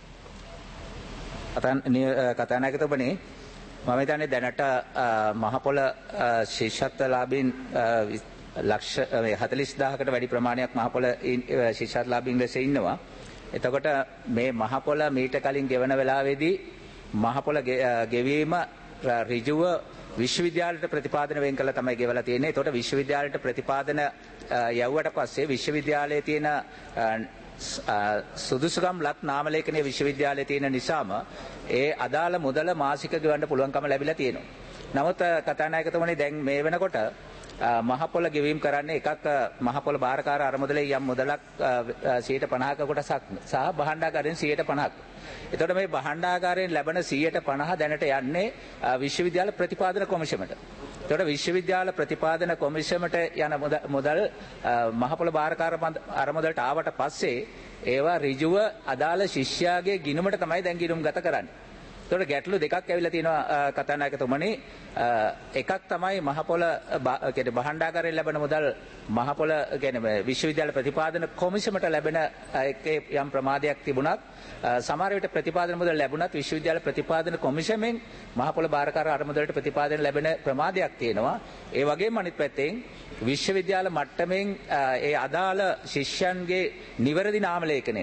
කතානායකතුමනි මම හිතන්නේ දැනට මහපොළ ශිෂ්‍යත්වලාභීන් ලක්ෂ 40000කට වැඩි ප්‍රමාණයක් මහපොළ ශිෂ්‍යත්වලාභීන් ලෙස ඉන්නවා. එතකොට මේ මහපොළ මීට කලින් ගෙවන වෙලාවේදී මහපොළ ගෙවීම ඍජුව විශ්වවිද්‍යාලයට ප්‍රතිපාදන වෙන් කළා තමයි ගෙවලා තියෙන්නේ. ඒතකොට විශ්වවිද්‍යාලයට ප්‍රතිපාදන යවුවට පස්සේ විශ්වවිද්‍යාලයේ තියෙන සුදුසුකම් ලත් නාම ලේඛනයේ විශ්වවිද්‍යාලයේ තියෙන නිසාම ඒ අදාළ මුදල මාසික ගෙවන්න පුළුවන්කම ලැබිලා තියෙනවා. නමුත් කතානායකතුමනි දැන් මේ වෙනකොට මහපොළ ගෙවීම් කරන්නේ එකක් මහපොළ භාරකාර අරමුදලේ යම් මුදලක් 50% කොටසක් සහ භාණ්ඩාගාරයෙන් 50%ක්. එතකොට මේ භාණ්ඩාගාරයෙන් ලැබෙන 50% දැනට යන්නේ විශ්වවිද්‍යාල ප්‍රතිපාදන කොමිෂමට. එතකොට විශ්වවිද්‍යාල ප්‍රතිපාදන කොමිෂමට යන මුදල් මහපොළ භාරකාර අරමුදලට ආවට පස්සේ ඒවා ඍජුව අදාළ ශිෂ්‍යයාගේ ගිණුමට තමයි දැන් ගිණුම් ගත කරන්නේ. එතකොට ගැටලු දෙකක් ඇවිල්ලා තියෙනවා කතානායකතුමනි. එකක් තමයි මහපොළ කියන්නේ භාණ්ඩාගාරයෙන් ලැබෙන මුදල් මහපොළ කියන්නේ විශ්වවිද්‍යාල ප්‍රතිපාදන කොමිෂමට ලැබෙන යම් ප්‍රමාදයක් තිබුණත් සමහර විට ප්‍රතිපාදන මුදල් ලැබුණත් විශ්වවිද්‍යාල ප්‍රතිපාදන කොමිෂමෙන් මහපොළ භාරකාර අරමුදලට ප්‍රතිපාදන ලැබෙන ප්‍රමාදයක් තියෙනවා. ඒ වගේම අනිත් පැත්තෙන් විශ්වවිද්‍යාල මට්ටමින් ඒ අදාළ ශිෂ්‍යයන්ගේ නිවැරදි නාම ලේඛනය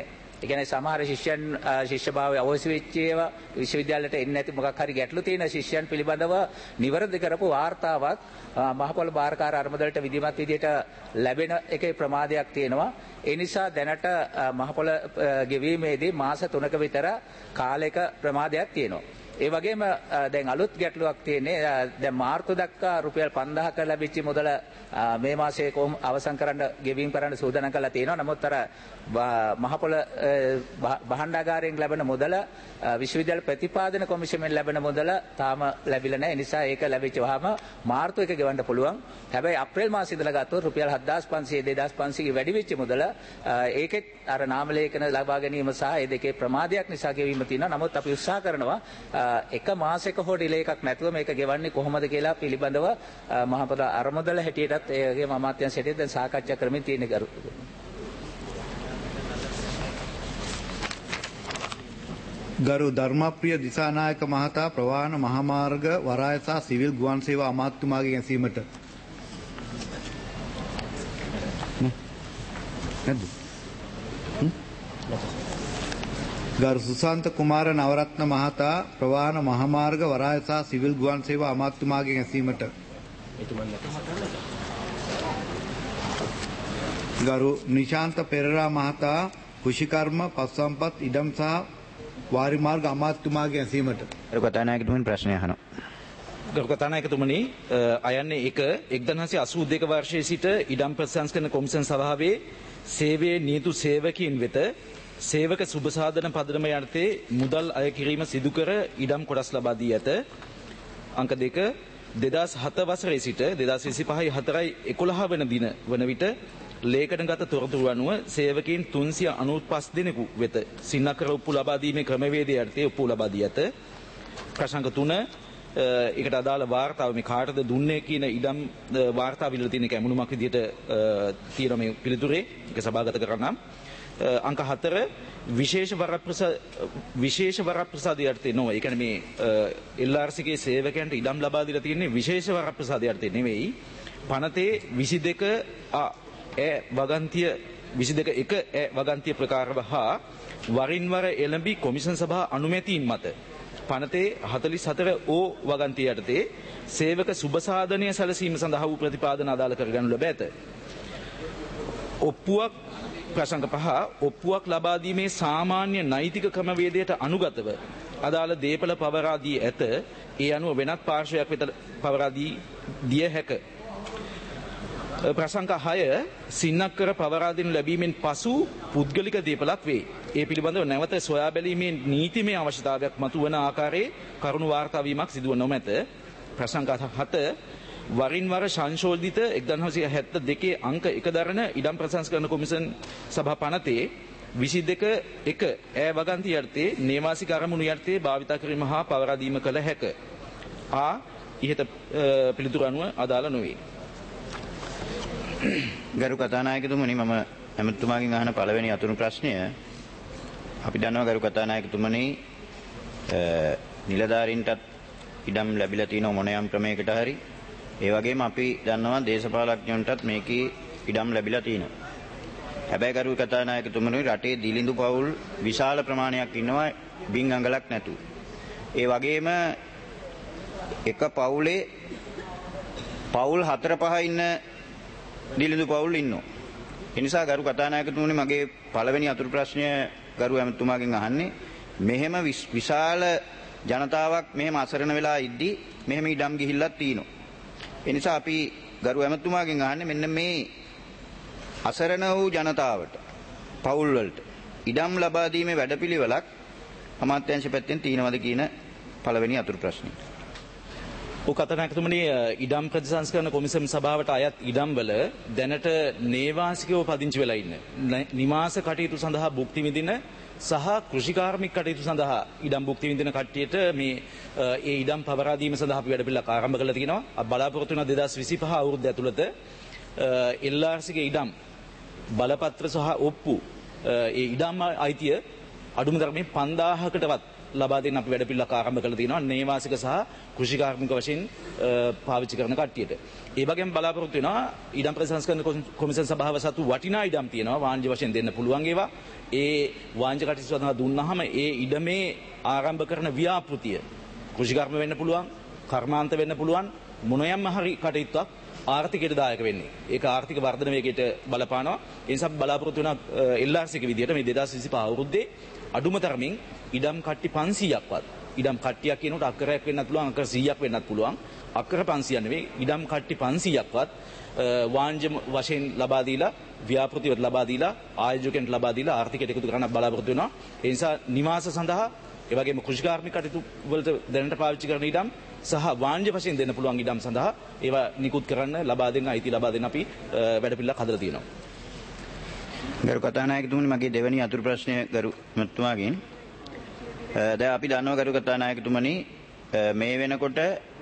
ඒ කියන්නේ සමහර ශිෂ්‍යයන් ශිෂ්‍යභාවය අවශ්‍ය වෙච්ච ඒවා විශ්වවිද්‍යාලයට එන්නේ නැති මොකක් හරි ගැටලු තියෙන ශිෂ්‍යයන් පිළිබඳව නිවැරදි කරපු වාර්තාවක් මහපොළ භාරකාර අරමුදලට විධිමත් විදියට ලැබෙන එකේ ප්‍රමාදයක් තියෙනවා. ඒ නිසා දැනට මහපොළ ගෙවීමේදී මාස 3ක විතර කාලයක ප්‍රමාදයක් තියෙනවා. ඒ වගේම දැන් අලුත් ගැටලුවක් තියෙන්නේ දැන් මාර්තු දක්වා රුපියල් 5000ක ලැබිච්ච මුදල මේ මාසයේ කොහොම අවසන් කරන්න ගෙවීම් කරන්න සූදානම් කරලා තියෙනවා. නමුත් අර මහපොළ භාණ්ඩාගාරයෙන් ලැබෙන මුදල විශ්වවිද්‍යාල ප්‍රතිපාදන කොමිෂමෙන් ලැබෙන මුදල තාම ලැබිලා නැහැ. ඒ නිසා ඒක ලැබිච්ච වහම මාර්තු එක ගෙවන්න පුළුවන්. හැබැයි අප්‍රේල් මාසයේ ඉඳලා ගත්තොත් රුපියල් 7500 2500 වැඩි වෙච්ච මුදල ඒකෙත් අර නාම ලේඛන ලබා ගැනීම සහ ඒ දෙකේ ප්‍රමාදයක් නිසා ගෙවීම තියෙනවා. නමුත් අපි උත්සාහ කරනවා එක මාසයක හෝ ඩිලේ එකක් නැතුව මේක ගෙවන්නේ කොහොමද කියලා පිළිබඳව මහපොළ අරමුදල හැටියටත් ඒගේ අමාත්‍යාංශ හැටියට දැන් සාකච්ඡා කරමින් තියෙන කරු. ගරු ධර්මප්‍රිය දිසානායක මහතා ප්‍රවාහන මහමාර්ග වරාය සහ සිවිල් ගුවන් සේවා අමාත්‍යතුමාගේ ඇසීමට ගරු සුසාන්ත කුමාර නවරත්න මහතා ප්‍රවාහන මහමාර්ග වරාය සහ සිවිල් ගුවන් සේවා අමාත්‍යතුමාගේ ඇසීමට ගරු නිශාන්ත පෙරේරා මහතා කෘෂිකර්ම පස්වම්පත් ඉඩම් සහ වාරි මාර්ග අමාත්‍යතුමාගේ ඇසීමට ගරු කතානායකතුමනි ප්‍රශ්නය අහනවා. ගරු කතානායකතුමනි අයන්නේ 1982 වර්ෂයේ සිට ඉඩම් ප්‍රතිසංස්කරණ කොමිසම් සභාවේ සේවයේ නියුතු සේවකීන් වෙත සේවක සුබසාධන පදනම යටතේ මුදල් අය කිරීම සිදු කර ඉඩම් කොටස් ලබා දී ඇත. අංක 2 2007 වසරේ සිට 2025/4/11 වන දින වන විට ලේඛනගත තොරතුරු අනුව සේවකීන් 395 දෙනෙකු වෙත සින්නකර උප්පු ලබා දීමේ ක්‍රමවේදය යටතේ උප්පු ලබා දී ඇත. ප්‍රශ්න 3 ඒකට අදාළ වාර්තාව මේ කාටද දුන්නේ කියන ඉඩම් වාර්තාව විල තියෙන එක ඇමුණුමක් විදිහට තියෙන මේ පිළිතුරේ ඒක සභාගත කරන්නම්. අංක 4 විශේෂ වරප්‍රසාද යටතේ නොවේ. ඒ කියන්නේ මේ LRC ගේ සේවකයන්ට ඉඩම් ලබා දීලා තියෙන්නේ විශේෂ වරප්‍රසාද යටතේ නෙවෙයි. පනතේ 22 වගන්තිය 22 වගන්තිය ප්‍රකාරව හා වරින් වර එළඹි කොමිෂන් සභා අනුමැතියින් මත පනතේ 44 වගන්තිය යටතේ සේවක සුබසාධනය සැලසීම සඳහා වූ ප්‍රතිපාදන අදාළ කරගනු ලැබ ඇත. ඔප්පුවක් ප්‍රසංග 5 ඔප්පුවක් ලබා දීමේ සාමාන්‍ය නෛතික ක්‍රමවේදයට අනුගතව අදාළ දීපල පවරා දී ඇත. ඒ අනුව වෙනත් පාර්ශවයක් වෙත පවරා දිය හැක. ප්‍රසංග 6 සින්නක්කර පවරා දෙනු ලැබීමෙන් පසු පුද්ගලික දීපලක් වේ. ඒ පිළිබඳව නැවත සොයා බැලීමේ නීතිමය අවශ්‍යතාවයක් මතුවන ආකාරයේ කරුණු වාර්තා වීමක් සිදුව නොමැත. ප්‍රසංග 7 වරින් වර සංශෝධිත 1972 අංක 1 දරන ඉඩම් ප්‍රසංස්කරණ කොමිෂන් සභා පනතේ 22 ඈ වගන්ති යටතේ නේවාසික අරමුණු යටතේ භාවිතා කිරීම හා පවරා දීම කළ හැක. ඉහත පිළිතුරු අනුව අදාළ නොවේ. ගරු කතානායකතුමනි මම ඇමතුමාගෙන් අහන පළවෙනි අතුරු ප්‍රශ්නය අපි දන්නවා ගරු කතානායකතුමනි නිලධාරීන්ටත් ඉඩම් ලැබිලා තියෙන මොනෑම් ක්‍රමයකට හරි ඒ වගේම අපි දන්නවා දේශපාලඥයන්ටත් මේකේ ඉඩම් ලැබිලා තියෙනවා. හැබැයි ගරු කතානායකතුමනි රටේ දිලිඳු පවුල් විශාල ප්‍රමාණයක් ඉන්නවා බින් අඟලක් නැතුව. ඒ වගේම එක පවුලේ පවුල් 4-5 ඉන්න දිලිඳු පවුල් ඉන්නවා. ඒ නිසා ගරු කතානායකතුමනි මගේ පළවෙනි අතුරු ප්‍රශ්නය ගරු ඇමතුමාගෙන් අහන්නේ මෙහෙම විශාල ජනතාවක් මෙහෙම අසරණ වෙලා ඉද්දී මෙහෙම ඉඩම් ගිහිල්ලක් තියෙනවා. ඒ නිසා අපි ගරු ඇමතුමාගෙන් අහන්නේ මෙන්න මේ අසරණ වූ ජනතාවට පවුල් වලට ඉඩම් ලබා දීමේ වැඩපිළිවෙලක් අමාත්‍යාංශ පැත්තෙන් තියෙනවද කියන පළවෙනි අතුරු ප්‍රශ්නේ. කතානායකතුමනි ඉඩම් ප්‍රතිසංස්කරණ කොමිසම් සභාවට අයත් ඉඩම් වල දැනට නේවාසිකව පදිංචි වෙලා ඉන්න නිවාස කටයුතු සඳහා භුක්ති විඳින සහ කෘෂිකාර්මික කටයුතු සඳහා ඉඩම් භුක්ති විඳින කට්ටියට මේ ඒ ඉඩම් පවරා දීම සඳහා අපි වැඩපිළිවෙලක් ආරම්භ කරලා තිනවා. බලාපොරොත්තු වෙන 2025 අවුරුද්ද ඇතුළත LRC ගේ ඉඩම් බලපත්‍ර සහ ඔප්පු ඒ ඉඩම් අයිතිය අඩුම තරමේ 5000කටවත් ලබා දෙන්න අපි වැඩපිළිවෙලක් ආරම්භ කරලා තියෙනවා නේවාසික සහ කෘෂිකාර්මික වශයෙන් පාවිච්චි කරන කට්ටියට. ඒ වගේම බලාපොරොත්තු වෙනවා ඉඩම් ප්‍රතිසංස්කරණ කොමිසම් සභාව සතු වටිනා ඉඩම් තියෙනවා වාණිජ්‍ය වශයෙන් දෙන්න පුළුවන් ඒවා. ඒ වාණිජ්‍ය කටයුතු සඳහා දුන්නාම ඒ ඉඩමේ ආරම්භ කරන ව්‍යාපෘතිය කෘෂිකර්ම වෙන්න පුළුවන්, කර්මාන්ත වෙන්න පුළුවන් මොනයම්ම හරි කටයුත්තක් ආර්ථිකයට දායක වෙන්නේ. ඒක ආර්ථික වර්ධන වේගයට බලපානවා. ඒ නිසා බලාපොරොත්තු වෙන LRC එක විදිහට මේ 2025 අවුරුද්දේ අඩුම තරමින් ඉඩම් කට්ටි 500ක්වත් ඉඩම් කට්ටියක් කියනකොට අක්කරයක් වෙන්නත් පුළුවන් අක්කර 100ක් වෙන්නත් පුළුවන් අක්කර 500ක් නෙවෙයි ඉඩම් කට්ටි 500ක්වත් වාණිජ්‍ය වශයෙන් ලබා දීලා ව්‍යාපෘතිවත් ලබා දීලා ආයෝජකයන්ට ලබා දීලා ආර්ථිකයට එකතු කරන්න බලාපොරොත්තු වෙනවා. ඒ නිසා නිවාස සඳහා ඒ වගේම කෘෂිකාර්මික කටයුතු වලට දැනට පාවිච්චි කරන ඉඩම් සහ වාණිජ්‍ය වශයෙන් දෙන්න පුළුවන් ඉඩම් සඳහා ඒවා නිකුත් කරන්න ලබා දෙන්න අයිති ලබා දෙන්න අපි වැඩපිළිවෙලක් හදලා තියෙනවා. ගරු කතානායකතුමනි මගේ දෙවැනි අතුරු ප්‍රශ්නය ගරු මැතිතුමාගෙන් දැන් අපි දන්නවා ගරු කතානායකතුමනි මේ වෙනකොට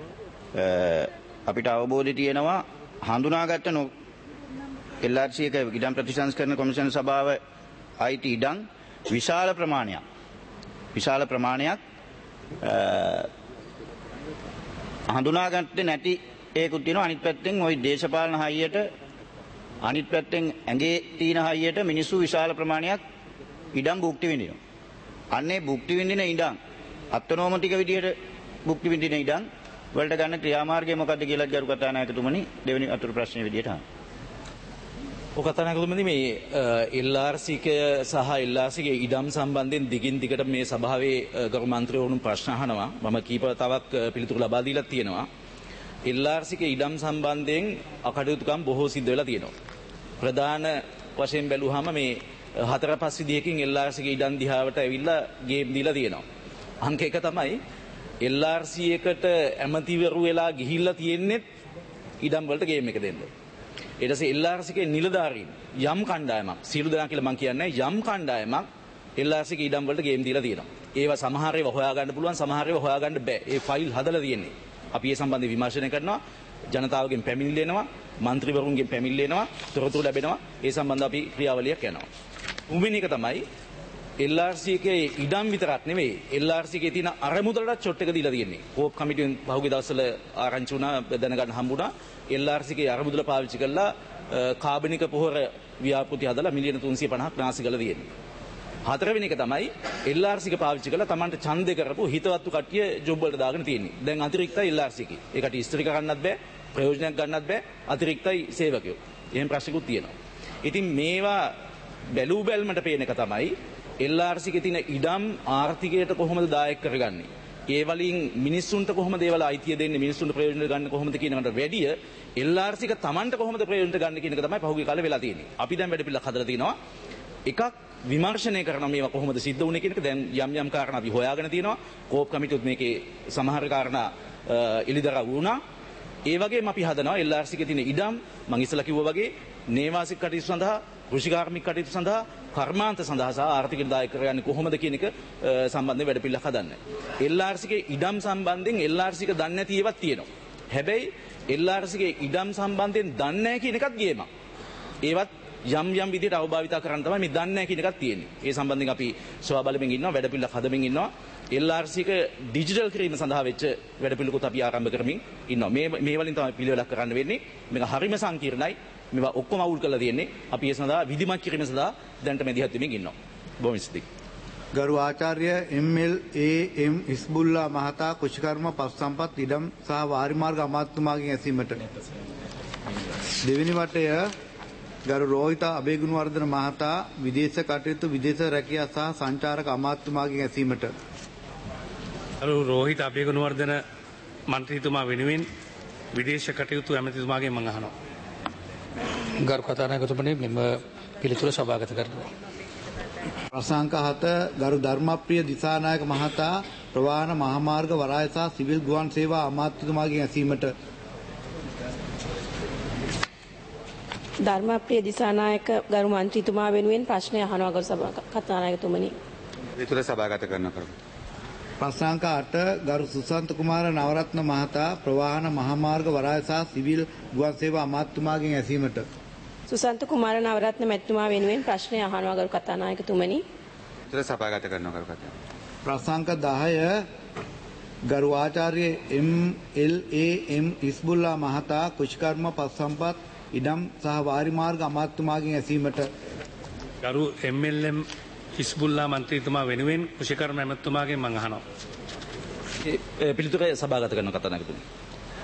අපිට අවබෝධය තියෙනවා හඳුනාගත්ත LRC එක ඉඩම් ප්‍රතිසංස්කරණ කොමිෂන් සභාව අයිති ඉඩම් විශාල ප්‍රමාණයක් හඳුනාගත්තේ නැති ඒකුත් තියෙනවා. අනිත් පැත්තෙන් ওই දේශපාලන හයියට අනිත් පැත්තෙන් ඇඟේ තියෙන හයියට මිනිස්සු විශාල ප්‍රමාණයක් ඉඩම් භුක්ති විඳිනවා. අන්නේ භුක්ති විඳින ඉඩම් අත්නෝමතික විදියට භුක්ති විඳින ඉඩම් වලට ගන්න ක්‍රියාමාර්ගය මොකක්ද කියලා ගරු කතානායකතුමනි දෙවෙනි අතුරු ප්‍රශ්නේ විදියට අහන්න. ඔය කතානායකතුමනි මේ LRC සහ LRC ගේ ඉඩම් සම්බන්ධයෙන් දිගින් දිගට මේ සභාවේ ගරු මන්ත්‍රීවරුන් ප්‍රශ්න අහනවා. මම කීප තවක් පිළිතුරු ලබා දීලා තියෙනවා. LRC ගේ ඉඩම් සම්බන්ධයෙන් අකටයුතුකම් බොහෝ සිද්ධ වෙලා තියෙනවා. ප්‍රධාන වශයෙන් බැලුවාම මේ 4-5 විදිහකින් LRC ගේ ඉඩම් දිහාවට ඇවිල්ලා ගේම් දීලා තියෙනවා. අංක 1 තමයි LRC එකට ඇමතිවරු වෙලා ගිහිල්ලා තියෙන්නේ ඉඩම් වලට ගේම් එක දෙන්න. ඊට පස්සේ LRC ගේ නිලධාරීන් යම් කණ්ඩායමක් සියලු දෙනා කියලා මම කියන්නේ යම් කණ්ඩායමක් LRC ගේ ඉඩම් වලට ගේම් දීලා තියෙනවා. ඒවා සමහර ඒවා හොයාගන්න පුළුවන් සමහර ඒවා හොයාගන්න බෑ. ඒ ෆයිල් හදලා තියෙන්නේ. අපි ඒ සම්බන්ධව විමර්ශනය කරනවා. ජනතාවගෙන් පැමිණිලි එනවා, മന്ത്രിවරුන්ගෙන් පැමිණිලි එනවා, තොරතුරු ලැබෙනවා. ඒ සම්බන්ධව අපි ක්‍රියාවලියක් යනවා. තුන්වෙනි එක තමයි LRC එකේ ඉඩම් විතරක් නෙවෙයි LRC එකේ තියෙන අරමුදලට චොට් එක දීලා තියෙන්නේ. කෝප් කමිටුවෙන් පහුගිය දවස්වල ආරංචි වුණා දැනගන්න හම්බුණා. LRC එකේ අරමුදල පාවිච්චි කරලා කාබනික පොහොර ව්‍යාපෘති හදලා මිලියන 350ක් නාස්ති කරලා තියෙන්නේ. හතරවෙනි එක තමයි LRC එක පාවිච්චි කරලා Tamanට ඡන්දේ කරපු හිතවත්තු කට්ටිය ජොබ් වලට දාගෙන තියෙන්නේ. දැන් අතිරික්තයි LRC එකේ. ඒකට ඉස්තිරි කරන්නත් බෑ, ප්‍රයෝජනයක් ගන්නත් බෑ. අතිරික්තයි සේවකයෝ. එහෙම ප්‍රශ්නකුත් තියෙනවා. ඉතින් මේවා බැලූ බැල්මට පේන එක තමයි LRC එකේ තියෙන ඉඩම් ආර්ථිකයට කොහොමද දායක කරගන්නේ? ඒ වලින් මිනිස්සුන්ට කොහොමද ඒවල අයිතිය දෙන්නේ? මිනිස්සුන්ට ප්‍රයෝජන ගන්න කොහොමද කියන එකට වැඩිය LRC එක Tamanට කොහොමද ප්‍රයෝජන ගන්න කියන එක තමයි පහුගිය කාලේ වෙලා තියෙන්නේ. අපි දැන් වැඩ පිළිවෙලක් හදලා තිනවා. එකක් විමර්ශනය කරන මේවා කොහොමද සිද්ධ වුනේ කියන එක දැන් යම් කාරණා අපි හොයාගෙන තියෙනවා. කෝප් කමිටුවත් මේකේ සමහර කාරණා එළිදරව් වුණා. ඒ වගේම අපි හදනවා LRC එකේ තියෙන ඉඩම් මම ඉස්සලා කිව්වා වගේ නේවාසික කටයුතු සඳහා, කෘෂිකාර්මික කටයුතු සඳහා, කර්මාන්ත සඳහා සහ ආර්ථික දායක කරගන්නේ කොහොමද කියන එක සම්බන්ධව වැඩ පිළිවෙලක් හදන්න. LRC එකේ ඉඩම් සම්බන්ධයෙන් LRC එක දන්නේ නැති ඒවාක් තියෙනවා. හැබැයි LRC එකේ ඉඩම් සම්බන්ධයෙන් දන්නේ නැහැ කියන එකත් ගේමක්. ඒවත් යම් විදිහට අවභාවිතා කරන්න තමයි මේ දන්නේ නැහැ කියන එකක් තියෙන්නේ. ඒ සම්බන්ධයෙන් අපි සොයා බලමින් ඉන්නවා, වැඩ පිළිවෙලක් හදමින් ඉන්නවා. LRC එක ඩිජිටල් කිරීම සඳහා වෙච්ච වැඩ පිළිවෙලකුත් අපි ආරම්භ කරමින් ඉන්නවා. මේ වලින් තමයි පිළිවෙලක් කරන්න වෙන්නේ. මේක හරිම සංකීර්ණයි. මේවා ඔක්කොම අවුල් කරලා තියෙන්නේ. අපි ඒ සඳහා විධිමත් කිරීම සඳහා දැනට මෙදිහත් වෙමින් ඉන්නවා. බොහොම ස්තුතියි. ගරු ආචාර්ය MLAM ඉස්බුල්ලා මහතා කුෂිකර්ම පස් සම්පත් ඉඩම් සහ වාරිමාර්ග අමාත්‍යතුමාගෙන් ඇසීමට. දෙවෙනි වටය ගරු රෝහිත අබේගුණවර්ධන මහතා විදේශ කටයුතු විදේශ රැකියා සහ සංචාරක අමාත්‍යතුමාගෙන් ඇසීමට. ගරු රෝහිත අබේගුණවර්ධන මන්ත්‍රීතුමා වෙනුවෙන් විදේශ කටයුතු ඇමතිතුමාගෙන් මම අහනවා. ගරු කතානායකතුමනි මෙම පිළිතුර සභාගත කරනවා. ප්‍රසංග 7 ගරු ධර්මප්‍රිය දිසානායක මහතා ප්‍රවාහන මහමාර්ග වරාය සහ සිවිල් ගුවන් සේවා අමාත්‍යතුමාගෙන් ඇසීමට. ධර්මප්‍රිය දිසානායක ගරු මන්ත්‍රීතුමා වෙනුවෙන් ප්‍රශ්නය අහනවා ගරු කතානායකතුමනි. පිළිතුර සභාගත කරනවා. ප්‍රසංග 8 ගරු සුසන්ත කුමාර නවරත්න මහතා ප්‍රවාහන මහමාර්ග වරාය සහ සිවිල් ගුවන් සේවා අමාත්‍යතුමාගෙන් ඇසීමට. සුසන්ත කුමාර නවරත්න මැතිතුමා වෙනුවෙන් ප්‍රශ්නය අහනවා ගරු කතානායකතුමනි. පිළිතුර සභාගත කරනවා ගරු කතානායක. ප්‍රසංග 10 ගරු ආචාර්ය MLAM හිස්බුල්ලා මහතා කුෂ්කර්ම පස්සම්පත් ඉඩම් සහ වාරි මාර්ග අමාත්‍යතුමාගෙන් ඇසීමට ගරු MLM හිස්බුල්ලා මන්ත්‍රීතුමා වෙනුවෙන් කුෂිකර්ම ඇමතුමාගෙන් මම අහනවා. පිළිතුර සභාගත කරන කතානායකතුමනි.